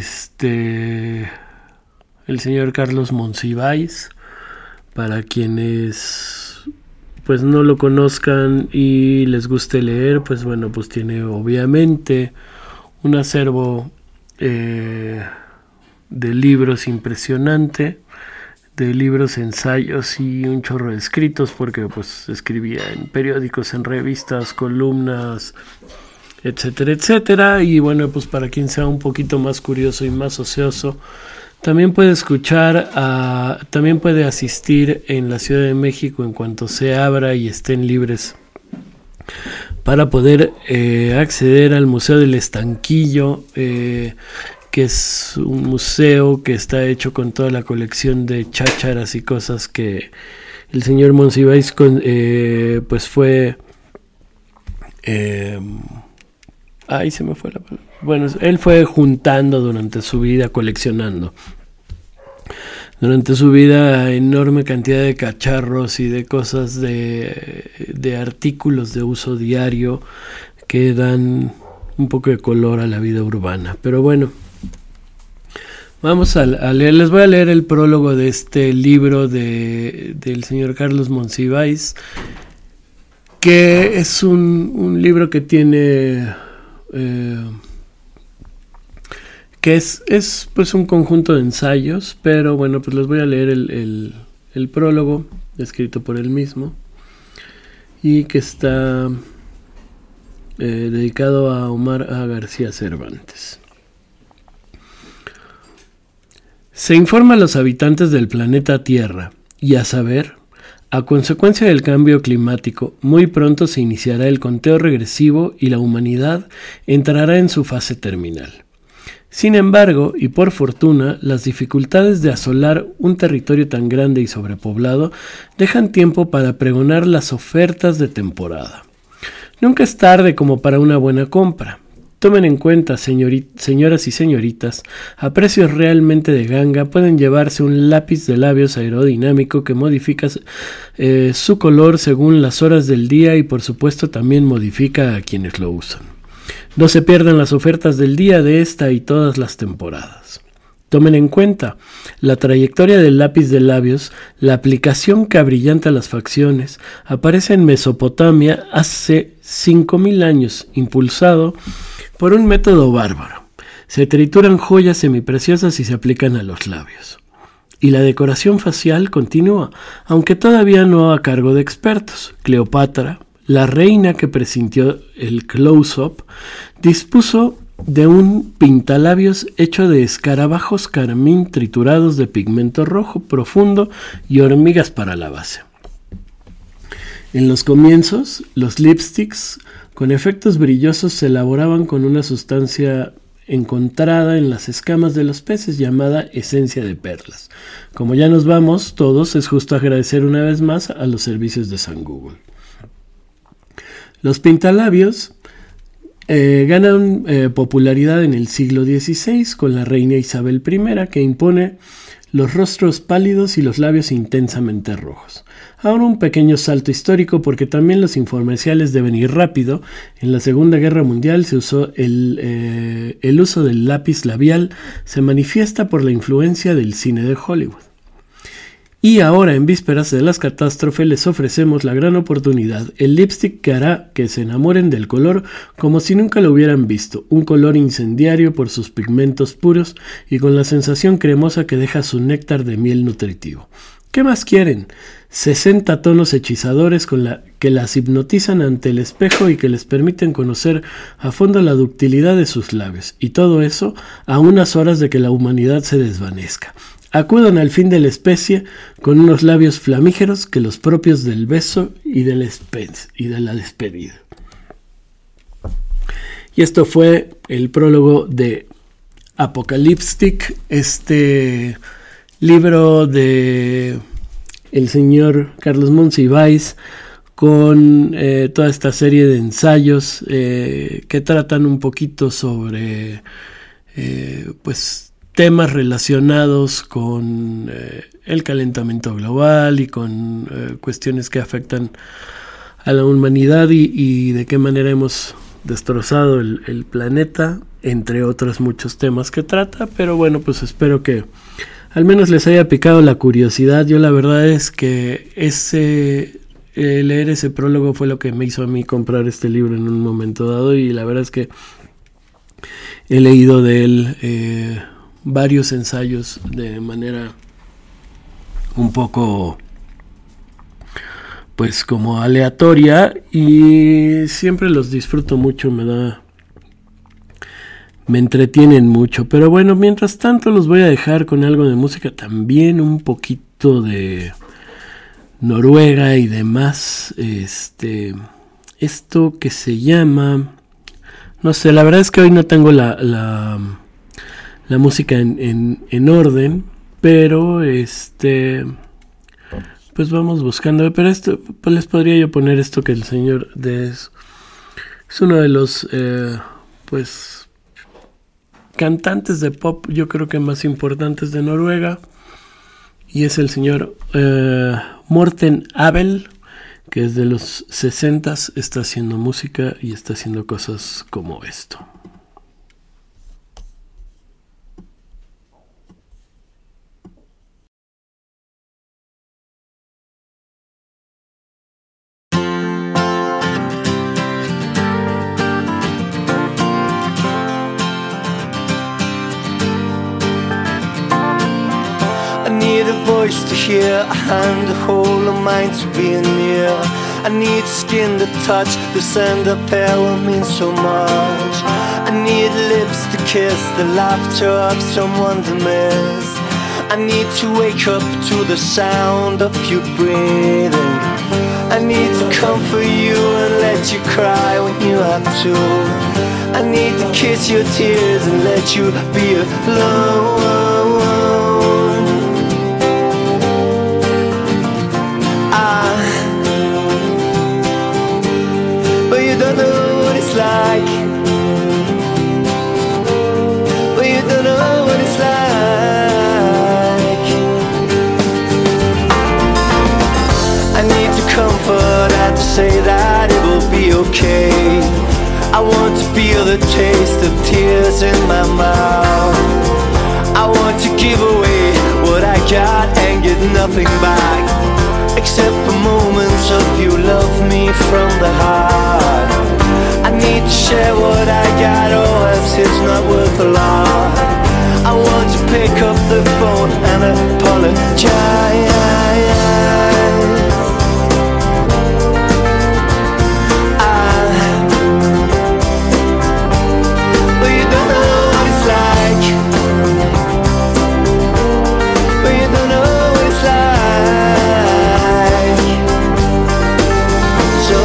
señor Carlos Monsiváis, para quienes pues no lo conozcan y les guste leer, pues bueno, pues tiene obviamente un acervo de libros impresionante, de libros, ensayos y un chorro de escritos, porque pues escribía en periódicos, en revistas, columnas, etcétera, etcétera. Y bueno, pues para quien sea un poquito más curioso y más ocioso, también puede también puede asistir en la Ciudad de México en cuanto se abra y estén libres, para poder acceder al Museo del Estanquillo, que es un museo que está hecho con toda la colección de chácharas y cosas que el señor Monsiváis pues fue... Ahí se me fue la palabra. Bueno, él fue juntando durante su vida, coleccionando durante su vida enorme cantidad de cacharros y de cosas, de artículos de uso diario que dan un poco de color a la vida urbana. Pero bueno, vamos a leer. Les voy a leer el prólogo de este libro del señor Carlos Monsiváis, que es un libro que tiene... que es pues un conjunto de ensayos, pero bueno, pues les voy a leer el prólogo escrito por él mismo y que está dedicado a Omar A. García Cervantes. Se informa a los habitantes del planeta Tierra y, a saber, a consecuencia del cambio climático, muy pronto se iniciará el conteo regresivo y la humanidad entrará en su fase terminal. Sin embargo, y por fortuna, las dificultades de asolar un territorio tan grande y sobrepoblado dejan tiempo para pregonar las ofertas de temporada. Nunca es tarde como para una buena compra. Tomen en cuenta, señoras y señoritas, a precios realmente de ganga pueden llevarse un lápiz de labios aerodinámico que modifica su color según las horas del día y por supuesto también modifica a quienes lo usan. No se pierdan las ofertas del día de esta y todas las temporadas. Tomen en cuenta la trayectoria del lápiz de labios, la aplicación que abrillanta las facciones, aparece en Mesopotamia hace 5000 años, impulsado por un método bárbaro. Se trituran joyas semipreciosas y se aplican a los labios. Y la decoración facial continúa, aunque todavía no a cargo de expertos. Cleopatra, la reina que presintió el close-up, dispuso de un pintalabios hecho de escarabajos carmín triturados de pigmento rojo profundo y hormigas para la base. En los comienzos, los lipsticks con efectos brillosos se elaboraban con una sustancia encontrada en las escamas de los peces llamada esencia de perlas. Como ya nos vamos todos, es justo agradecer una vez más a los servicios de San Google. Los pintalabios ganan popularidad en el siglo XVI con la reina Isabel I, que impone los rostros pálidos y los labios intensamente rojos. Ahora un pequeño salto histórico, porque también los infomerciales deben ir rápido. En la Segunda Guerra Mundial se usó el uso del lápiz labial, se manifiesta por la influencia del cine de Hollywood. Y ahora, en vísperas de las catástrofes, les ofrecemos la gran oportunidad, el lipstick que hará que se enamoren del color como si nunca lo hubieran visto, un color incendiario por sus pigmentos puros y con la sensación cremosa que deja su néctar de miel nutritivo. ¿Qué más quieren? 60 tonos hechizadores que las hipnotizan ante el espejo y que les permiten conocer a fondo la ductilidad de sus labios, y todo eso a unas horas de que la humanidad se desvanezca. Acudan al fin de la especie con unos labios flamígeros que los propios del beso y de la despedida. Y esto fue el prólogo de Apocalipstic, este libro de el señor Carlos Monsiváis, con toda esta serie de ensayos que tratan un poquito sobre pues temas relacionados con el calentamiento global y con cuestiones que afectan a la humanidad y de qué manera hemos destrozado el planeta, entre otros muchos temas que trata. Pero bueno, pues espero que al menos les haya picado la curiosidad. Yo la verdad es que ese leer ese prólogo fue lo que me hizo a mí comprar este libro en un momento dado, y la verdad es que he leído de él varios ensayos de manera un poco pues como aleatoria, y siempre los disfruto mucho, me entretienen mucho. Pero bueno, mientras tanto los voy a dejar con algo de música también, un poquito de Noruega y demás. Esto que se llama, no sé, la verdad es que hoy no tengo la música en orden, pero pues vamos buscando. Pero esto, pues les podría yo poner esto que el señor es uno de los pues cantantes de pop, yo creo que más importantes de Noruega, y es el señor Morten Abel, que desde los 60s está haciendo música y está haciendo cosas como esto. Voice to hear, a hand to hold, a mind to be near. I need skin to touch, the scent of hair will mean so much. I need lips to kiss, the laughter of someone to miss. I need to wake up to the sound of you breathing. I need to comfort you and let you cry when you have to. I need to kiss your tears and let you be alone. But you don't know what it's like. But you don't know what it's like. I need to comfort, I have to say that it will be okay. I want to feel the taste of tears in my mouth. I want to give away what I got and get nothing back, except for moments of you love me from the heart. I need to share what I got, or else it's not worth a lot. I want to pick up the phone and apologize. But you don't know what it's like. But you don't know what it's like. So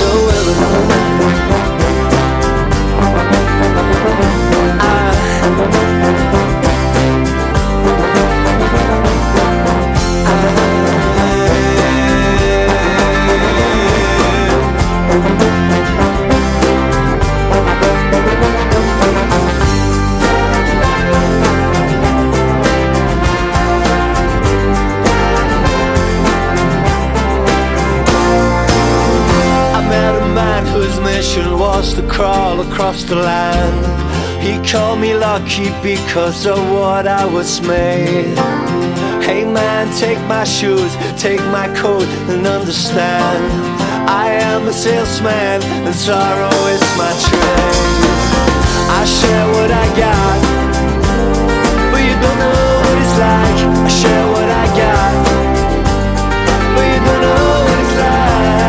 was to crawl across the land. He called me lucky because of what I was made. Hey man, take my shoes, take my coat and understand, I am a salesman and sorrow is my trade. I share what I got, but you don't know what it's like. I share what I got, but you don't know what it's like.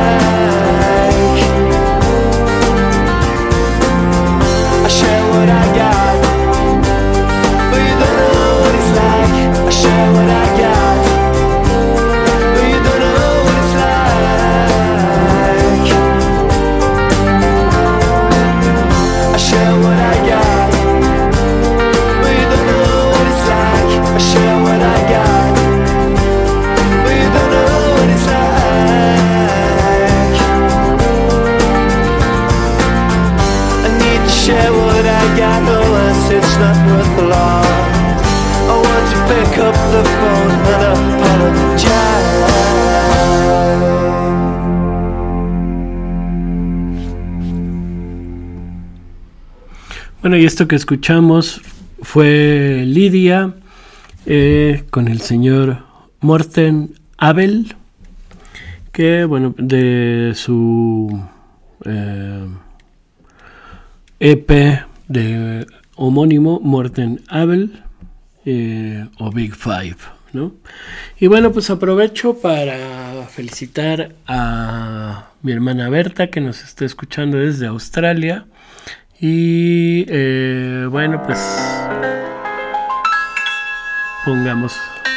I share what I got, but you don't know what it's like. I share what I got, but you don't know what it's like. I share what I got, but you don't know what it's like. I share what I got, but you don't know what it's like. I need to share what I got, unless it's not worth a lot. I want to pick up the phone and apologize. Bueno, y esto que escuchamos fue Lidia con el señor Morten Abel, que bueno, de su EP de homónimo, Morten Abel, o Big Five, ¿no? Y bueno, pues aprovecho para felicitar a mi hermana Berta, que nos está escuchando desde Australia. Y bueno, pues pongamos.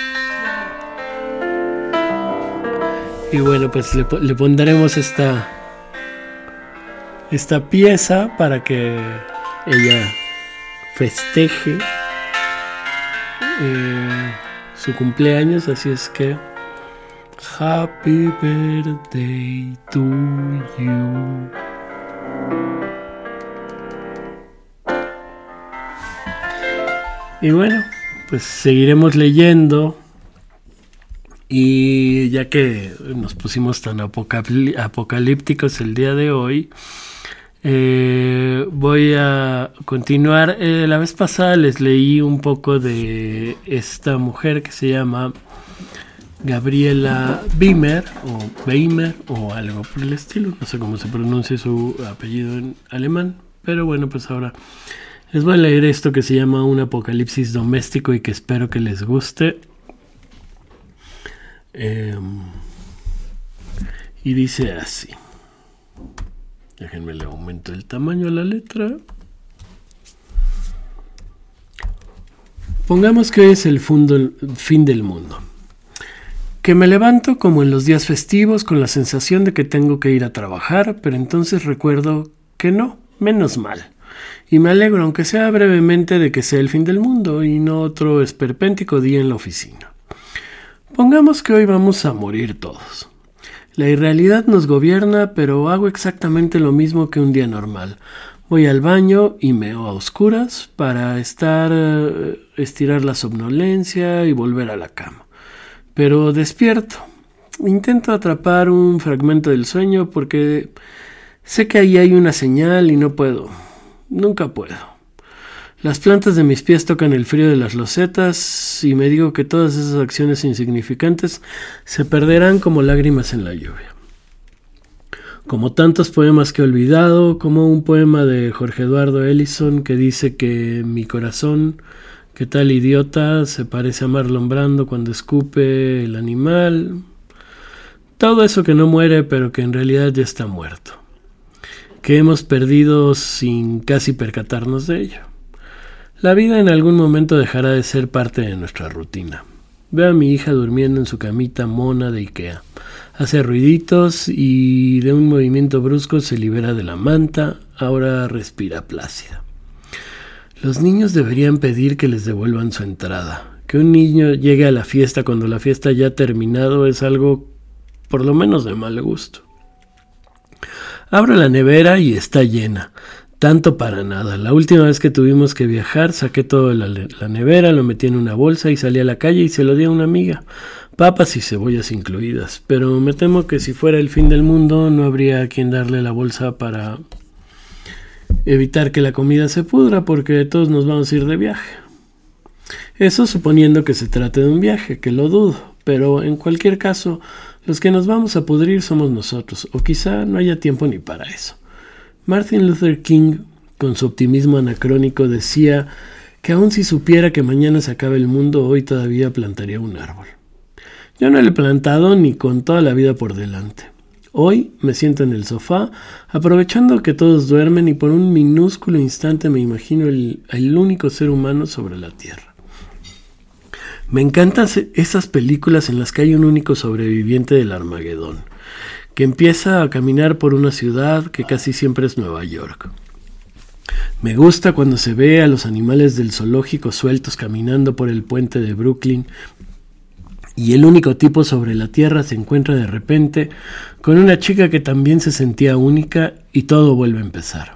Y bueno, pues le pondremos esta pieza para que ella festeje su cumpleaños. Así es que Happy birthday to you. Y bueno, pues seguiremos leyendo. Y ya que nos pusimos tan apocalípticos el día de hoy, voy a continuar. La vez pasada les leí un poco de esta mujer que se llama Gabriela Weimer o algo por el estilo. No sé cómo se pronuncia su apellido en alemán, pero bueno, pues ahora les voy a leer esto que se llama Un apocalipsis doméstico y que espero que les guste. Y dice así. Déjenme le aumento el tamaño a la letra. Pongamos que hoy es el fin del mundo. Que me levanto como en los días festivos con la sensación de que tengo que ir a trabajar, pero entonces recuerdo que no, menos mal. Y me alegro, aunque sea brevemente, de que sea el fin del mundo y no otro esperpéntico día en la oficina. Pongamos que hoy vamos a morir todos. La irrealidad nos gobierna, pero hago exactamente lo mismo que un día normal. Voy al baño y meo a oscuras para estirar la somnolencia y volver a la cama. Pero despierto. Intento atrapar un fragmento del sueño porque sé que ahí hay una señal y no puedo. Nunca puedo. Las plantas de mis pies tocan el frío de las losetas y me digo que todas esas acciones insignificantes se perderán como lágrimas en la lluvia. Como tantos poemas que he olvidado, como un poema de Jorge Eduardo Ellison que dice que mi corazón, que tal idiota, se parece a Marlon Brando cuando escupe el animal. Todo eso que no muere pero que en realidad ya está muerto. Que hemos perdido sin casi percatarnos de ello. La vida en algún momento dejará de ser parte de nuestra rutina. Veo a mi hija durmiendo en su camita mona de Ikea. Hace ruiditos y de un movimiento brusco se libera de la manta. Ahora respira plácida. Los niños deberían pedir que les devuelvan su entrada. Que un niño llegue a la fiesta cuando la fiesta ya ha terminado es algo por lo menos de mal gusto. Abro la nevera y está llena. Tanto para nada. La última vez que tuvimos que viajar, saqué todo de la nevera, lo metí en una bolsa y salí a la calle y se lo di a una amiga. Papas y cebollas incluidas. Pero me temo que si fuera el fin del mundo no habría a quien darle la bolsa para evitar que la comida se pudra porque todos nos vamos a ir de viaje. Eso suponiendo que se trate de un viaje, que lo dudo. Pero en cualquier caso, los que nos vamos a pudrir somos nosotros. O quizá no haya tiempo ni para eso. Martin Luther King, con su optimismo anacrónico, decía que aun si supiera que mañana se acaba el mundo, hoy todavía plantaría un árbol. Yo no lo he plantado ni con toda la vida por delante. Hoy me siento en el sofá, aprovechando que todos duermen y por un minúsculo instante me imagino el único ser humano sobre la tierra. Me encantan esas películas en las que hay un único sobreviviente del Armagedón, que empieza a caminar por una ciudad que casi siempre es Nueva York. Me gusta cuando se ve a los animales del zoológico sueltos caminando por el puente de Brooklyn y el único tipo sobre la tierra se encuentra de repente con una chica que también se sentía única y todo vuelve a empezar.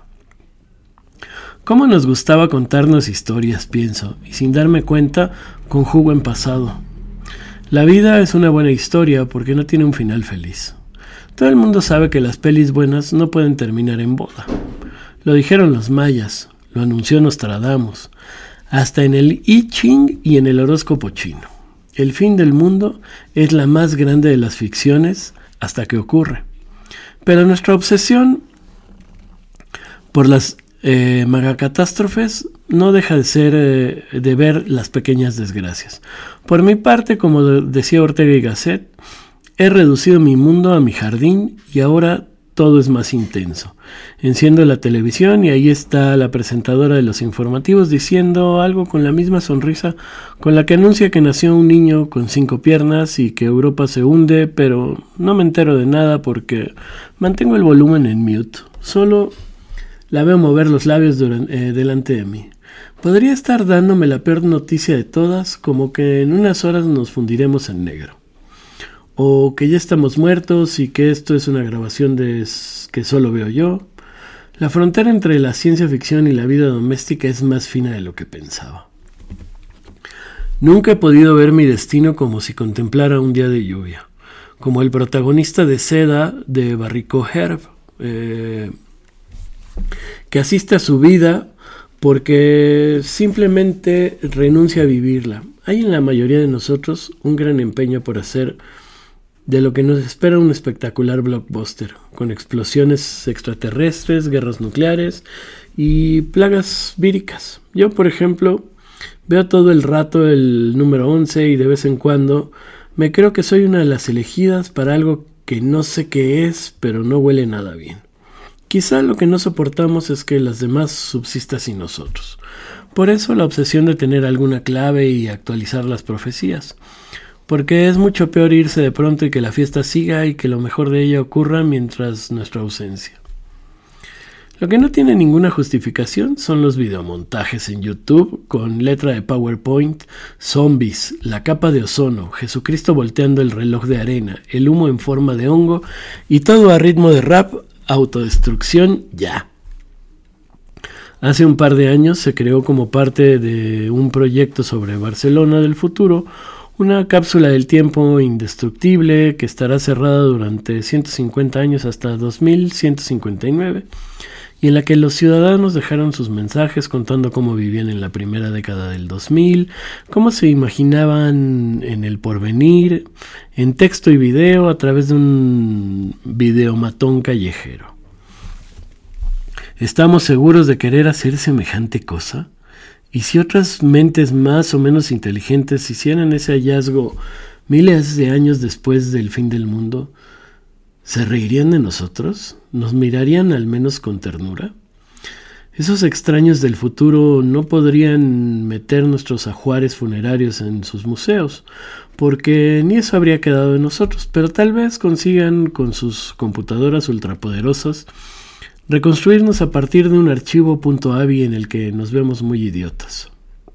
Cómo nos gustaba contarnos historias, pienso, y sin darme cuenta conjugo en pasado. La vida es una buena historia porque no tiene un final feliz. Todo el mundo sabe que las pelis buenas no pueden terminar en boda. Lo dijeron los mayas, lo anunció Nostradamus, hasta en el I Ching y en el horóscopo chino. El fin del mundo es la más grande de las ficciones, hasta que ocurre. Pero nuestra obsesión por las megacatástrofes no deja de ser de ver las pequeñas desgracias. Por mi parte, como decía Ortega y Gasset, he reducido mi mundo a mi jardín y ahora todo es más intenso. Enciendo la televisión y ahí está la presentadora de los informativos diciendo algo con la misma sonrisa con la que anuncia que nació un niño con 5 piernas y que Europa se hunde, pero no me entero de nada porque mantengo el volumen en mute. Solo la veo mover los labios delante de mí. Podría estar dándome la peor noticia de todas, como que en unas horas nos fundiremos en negro. O que ya estamos muertos y que esto es una grabación que solo veo yo. La frontera entre la ciencia ficción y la vida doméstica es más fina de lo que pensaba. Nunca he podido ver mi destino como si contemplara un día de lluvia, como el protagonista de Seda de Barricot Herb, que asiste a su vida porque simplemente renuncia a vivirla. Hay en la mayoría de nosotros un gran empeño por hacer de lo que nos espera un espectacular blockbuster, con explosiones extraterrestres, guerras nucleares y plagas víricas. Yo, por ejemplo, veo todo el rato el número 11 y de vez en cuando me creo que soy una de las elegidas para algo que no sé qué es, pero no huele nada bien. Quizá lo que no soportamos es que las demás subsistan sin nosotros. Por eso la obsesión de tener alguna clave y actualizar las profecías. Porque es mucho peor irse de pronto y que la fiesta siga y que lo mejor de ella ocurra mientras nuestra ausencia. Lo que no tiene ninguna justificación son los videomontajes en YouTube con letra de PowerPoint, zombies, la capa de ozono, Jesucristo volteando el reloj de arena, el humo en forma de hongo y todo a ritmo de rap, autodestrucción ya. Hace un par de años se creó como parte de un proyecto sobre Barcelona del futuro una cápsula del tiempo indestructible que estará cerrada durante 150 años hasta 2159 y en la que los ciudadanos dejaron sus mensajes contando cómo vivían en la primera década del 2000, cómo se imaginaban en el porvenir, en texto y video a través de un videomatón callejero. ¿Estamos seguros de querer hacer semejante cosa? ¿Y si otras mentes más o menos inteligentes hicieran ese hallazgo miles de años después del fin del mundo? ¿Se reirían de nosotros? ¿Nos mirarían al menos con ternura? Esos extraños del futuro no podrían meter nuestros ajuares funerarios en sus museos, porque ni eso habría quedado de nosotros, pero tal vez consigan con sus computadoras ultrapoderosas reconstruirnos a partir de un archivo .avi en el que nos vemos muy idiotas.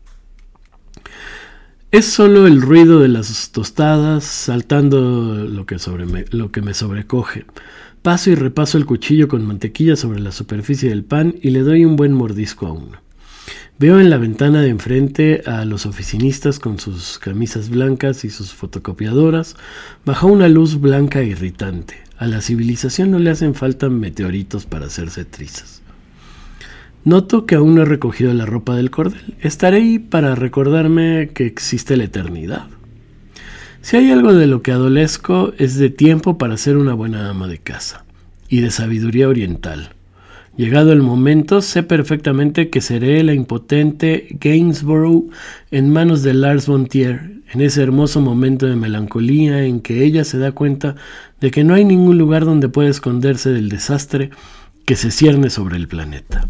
Es solo el ruido de las tostadas saltando lo que me sobrecoge. Paso y repaso el cuchillo con mantequilla sobre la superficie del pan y le doy un buen mordisco a uno. Veo en la ventana de enfrente a los oficinistas con sus camisas blancas y sus fotocopiadoras bajo una luz blanca irritante. A la civilización no le hacen falta meteoritos para hacerse trizas. Noto que aún no he recogido la ropa del cordel. Estaré ahí para recordarme que existe la eternidad. Si hay algo de lo que adolezco es de tiempo para ser una buena ama de casa y de sabiduría oriental. Llegado el momento, sé perfectamente que seré la impotente Gainsborough en manos de Lars von Trier, en ese hermoso momento de melancolía en que ella se da cuenta de que no hay ningún lugar donde pueda esconderse del desastre que se cierne sobre el planeta.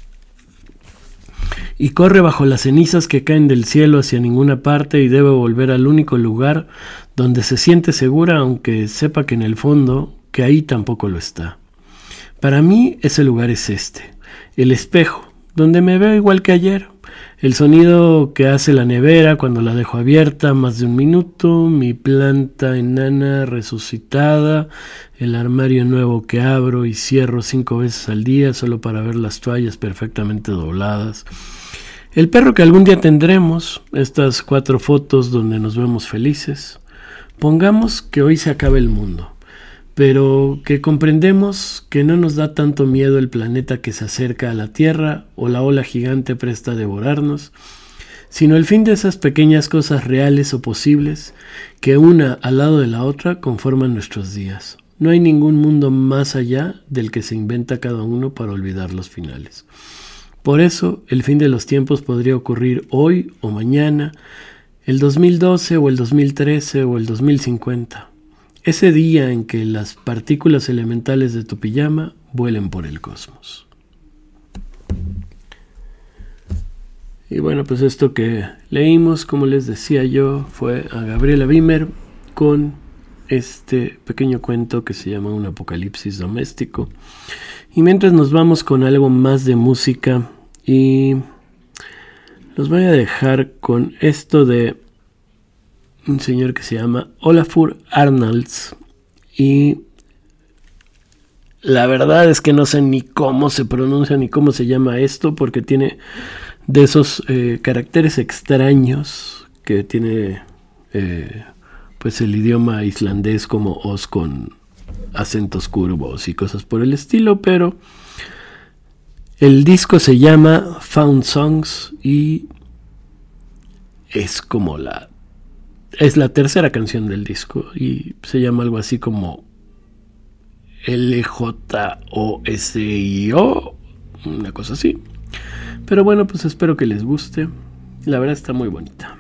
Y corre bajo las cenizas que caen del cielo hacia ninguna parte y debe volver al único lugar donde se siente segura, aunque sepa que en el fondo, que ahí tampoco lo está. Para mí ese lugar es el espejo, donde me veo igual que ayer, el sonido que hace la nevera cuando la dejo abierta más de un minuto, mi planta enana resucitada, el armario nuevo que abro y cierro 5 veces al día solo para ver las toallas perfectamente dobladas, el perro que algún día tendremos, estas 4 fotos donde nos vemos felices. Pongamos que hoy se acabe el mundo, pero que comprendemos que no nos da tanto miedo el planeta que se acerca a la Tierra o la ola gigante presta a devorarnos, sino el fin de esas pequeñas cosas reales o posibles que una al lado de la otra conforman nuestros días. No hay ningún mundo más allá del que se inventa cada uno para olvidar los finales. Por eso, el fin de los tiempos podría ocurrir hoy o mañana, el 2012 o el 2013 o el 2050. Ese día en que las partículas elementales de tu pijama vuelen por el cosmos. Y bueno, pues esto que leímos, como les decía yo, fue a Gabriela Wimmer con este pequeño cuento que se llama Un apocalipsis doméstico. Y mientras nos vamos con algo más de música, y los voy a dejar con esto de un señor que se llama Olafur Arnalds, y la verdad es que no sé ni cómo se pronuncia ni cómo se llama esto, porque tiene de esos caracteres extraños que tiene pues el idioma islandés, como os con acentos curvos y cosas por el estilo, pero el disco se llama Found Songs y es como la tercera canción del disco y se llama algo así como LJOSIO, una cosa así. Pero bueno, pues espero que les guste. La verdad está muy bonita.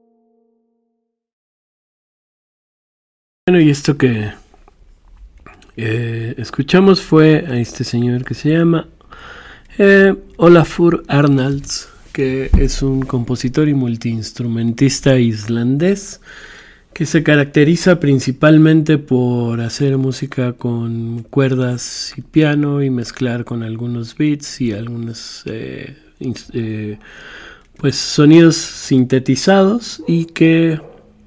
Bueno, y esto que escuchamos fue a este señor que se llama Olafur Arnalds, que es un compositor y multiinstrumentista islandés que se caracteriza principalmente por hacer música con cuerdas y piano y mezclar con algunos beats y algunos pues sonidos sintetizados, y que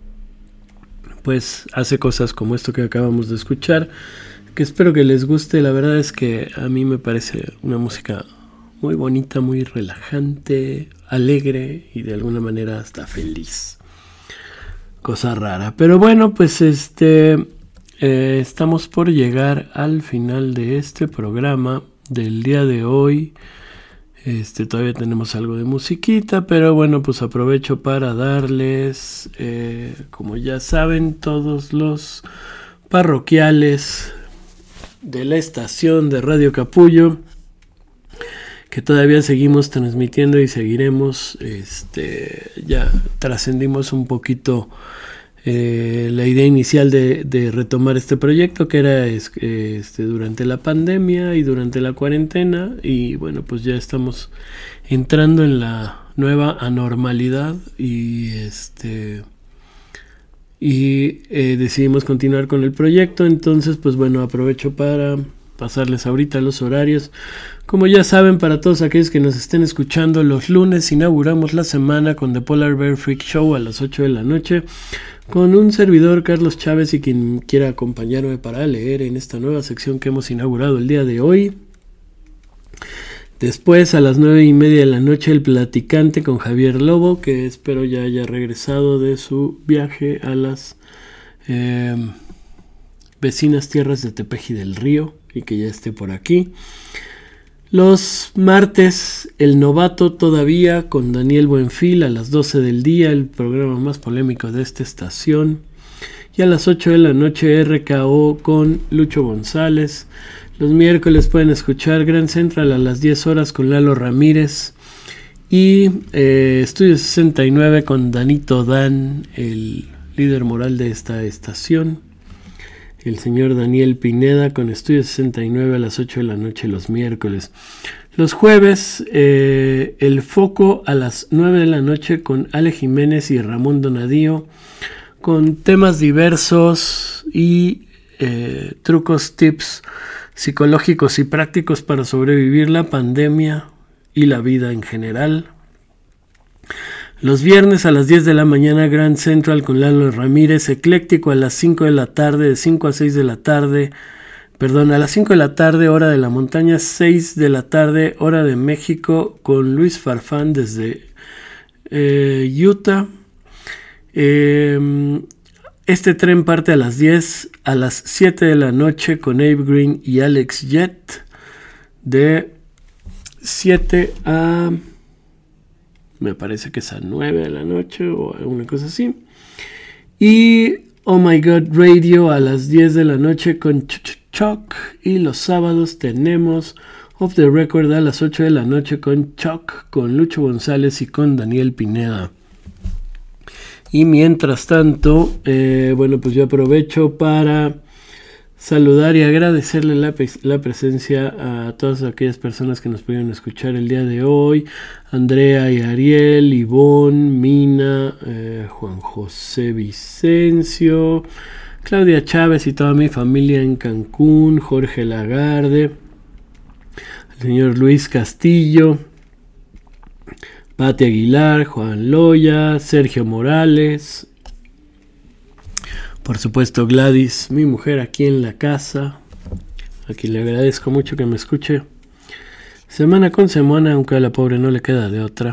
pues hace cosas como esto que acabamos de escuchar, que espero que les guste. La verdad es que a mí me parece una música muy bonita, muy relajante, alegre y de alguna manera hasta feliz. Cosa rara. Pero bueno, pues estamos por llegar al final de este programa del día de hoy. Todavía tenemos algo de musiquita, pero bueno, pues aprovecho para darles, como ya saben, todos los parroquiales de la estación de Radio Capullo, que todavía seguimos transmitiendo y seguiremos. Ya trascendimos un poquito la idea inicial de retomar este proyecto, que era durante la pandemia y durante la cuarentena, y bueno, pues ya estamos entrando en la nueva anormalidad y decidimos continuar con el proyecto. Entonces pues bueno, aprovecho para pasarles ahorita los horarios. Como ya saben, para todos aquellos que nos estén escuchando, los lunes inauguramos la semana con The Polar Bear Freak Show a las 8 de la noche con un servidor, Carlos Chávez, y quien quiera acompañarme para leer en esta nueva sección que hemos inaugurado el día de hoy. Después, a las 9:30 de la noche, El Platicante con Javier Lobo, que espero ya haya regresado de su viaje a las vecinas tierras de Tepeji del Río y que ya esté por aquí. Los martes, El Novato todavía con Daniel Buenfil a las 12 del día, el programa más polémico de esta estación. Y a las 8 de la noche, RKO con Lucho González. Los miércoles pueden escuchar Grand Central a las 10 horas con Lalo Ramírez. Y Estudio 69 con Danito Dan, el líder moral de esta estación. El señor Daniel Pineda con Estudio 69 a las 8 de la noche los miércoles. Los jueves, El Foco a las 9 de la noche con Ale Jiménez y Ramón Donadío, con temas diversos y trucos, tips psicológicos y prácticos para sobrevivir la pandemia y la vida en general. Los viernes a las 10 de la mañana, Grand Central con Lalo Ramírez, ecléctico a las 5 de la tarde, de 5 a 6 de la tarde, a las 5 de la tarde, hora de la montaña, 6 de la tarde, hora de México, con Luis Farfán desde Utah. Este tren parte a las 10, a las 7 de la noche con Abe Green y Alex Jet, de 7 a... me parece que es a 9 de la noche o alguna cosa así. Y Oh My God Radio a las 10 de la noche con Chuck. Y los sábados tenemos Off the Record a las 8 de la noche con Chuck, con Lucho González y con Daniel Pineda. Y mientras tanto, bueno, pues yo aprovecho para saludar y agradecerle la presencia a todas aquellas personas que nos pudieron escuchar el día de hoy. Andrea y Ariel, Ivonne, Mina, Juan José Vicencio, Claudia Chávez y toda mi familia en Cancún, Jorge Lagarde, el señor Luis Castillo, Pati Aguilar, Juan Loya, Sergio Morales, por supuesto Gladys, mi mujer aquí en la casa, a quien le agradezco mucho que me escuche semana con semana, aunque a la pobre no le queda de otra.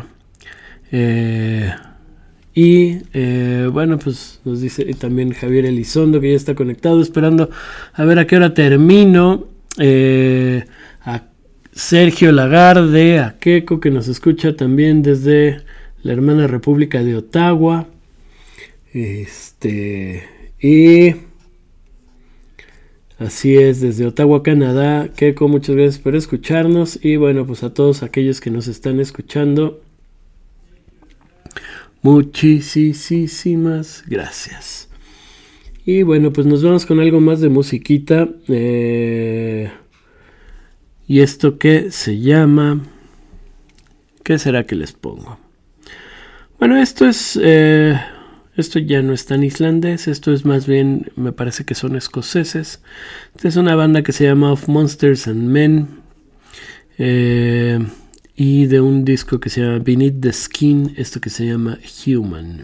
Bueno, pues nos dice también Javier Elizondo, que ya está conectado, esperando a ver a qué hora termino. A Sergio Lagarde, a Keiko, que nos escucha también desde la hermana República de Ottawa. Y así es, desde Ottawa, Canadá. Keiko, muchas gracias por escucharnos. Y bueno, pues a todos aquellos que nos están escuchando, muchísimas gracias. Y bueno, pues nos vamos con algo más de musiquita. Y esto que se llama... ¿Qué será que les pongo? Bueno, esto ya no es tan islandés, esto es más bien, me parece que son escoceses. Esta es una banda que se llama Of Monsters and Men, y de un disco que se llama Beneath the Skin, esto que se llama Human.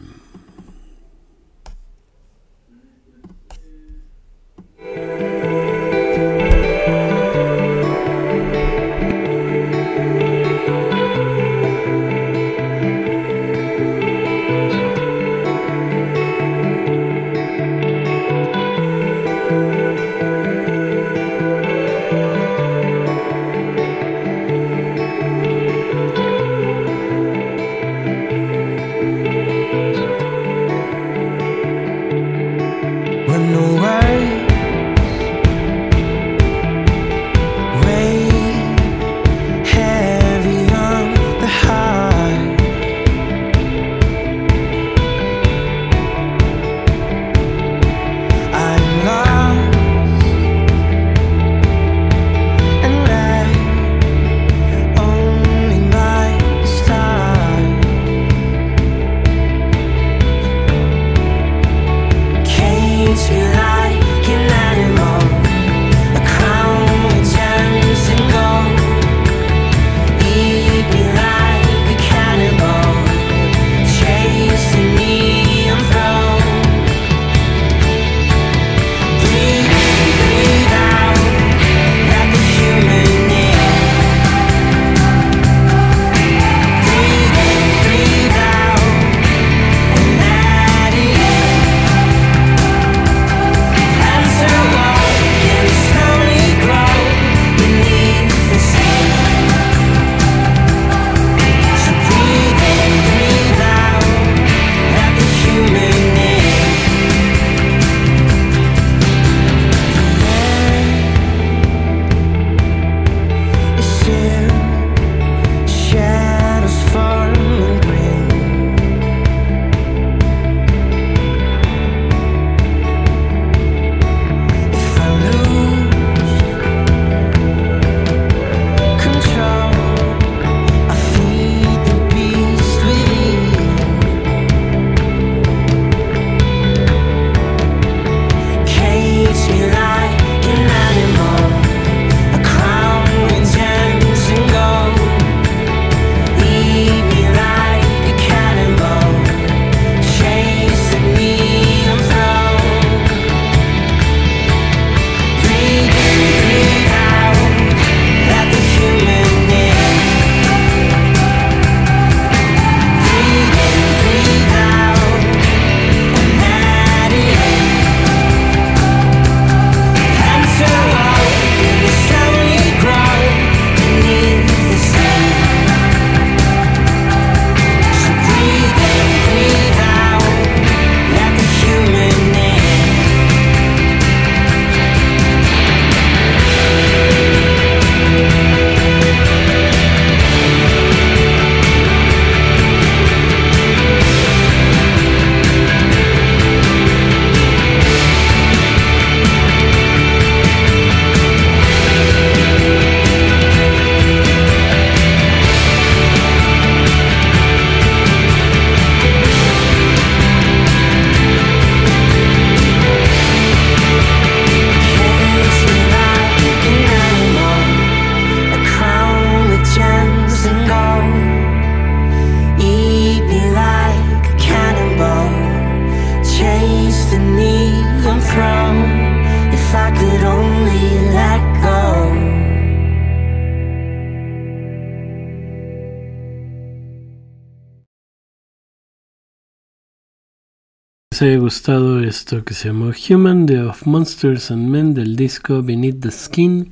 Les haya gustado esto que se llamó Human de Of Monsters and Men del disco Beneath the Skin.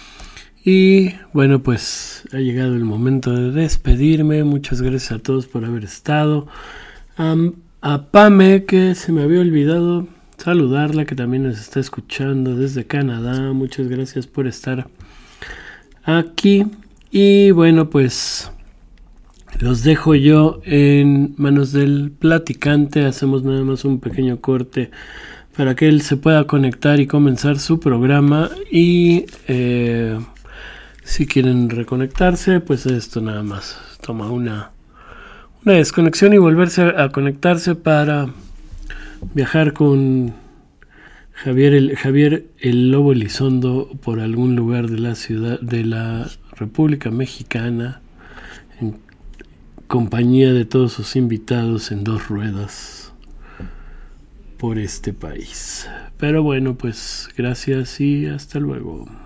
Y bueno, pues ha llegado el momento de despedirme. Muchas gracias a todos por haber estado. A Pame, que se me había olvidado saludarla, que también nos está escuchando desde Canadá. Muchas gracias por estar aquí. Y bueno, pues los dejo yo en manos del platicante. Hacemos nada más un pequeño corte para que él se pueda conectar y comenzar su programa. Y si quieren reconectarse, pues esto nada más toma una desconexión y volverse a conectarse para viajar con Javier el Lobo Elizondo por algún lugar de la ciudad de la República Mexicana, en compañía de todos sus invitados en 2 ruedas por este país. Pero bueno, pues gracias y hasta luego.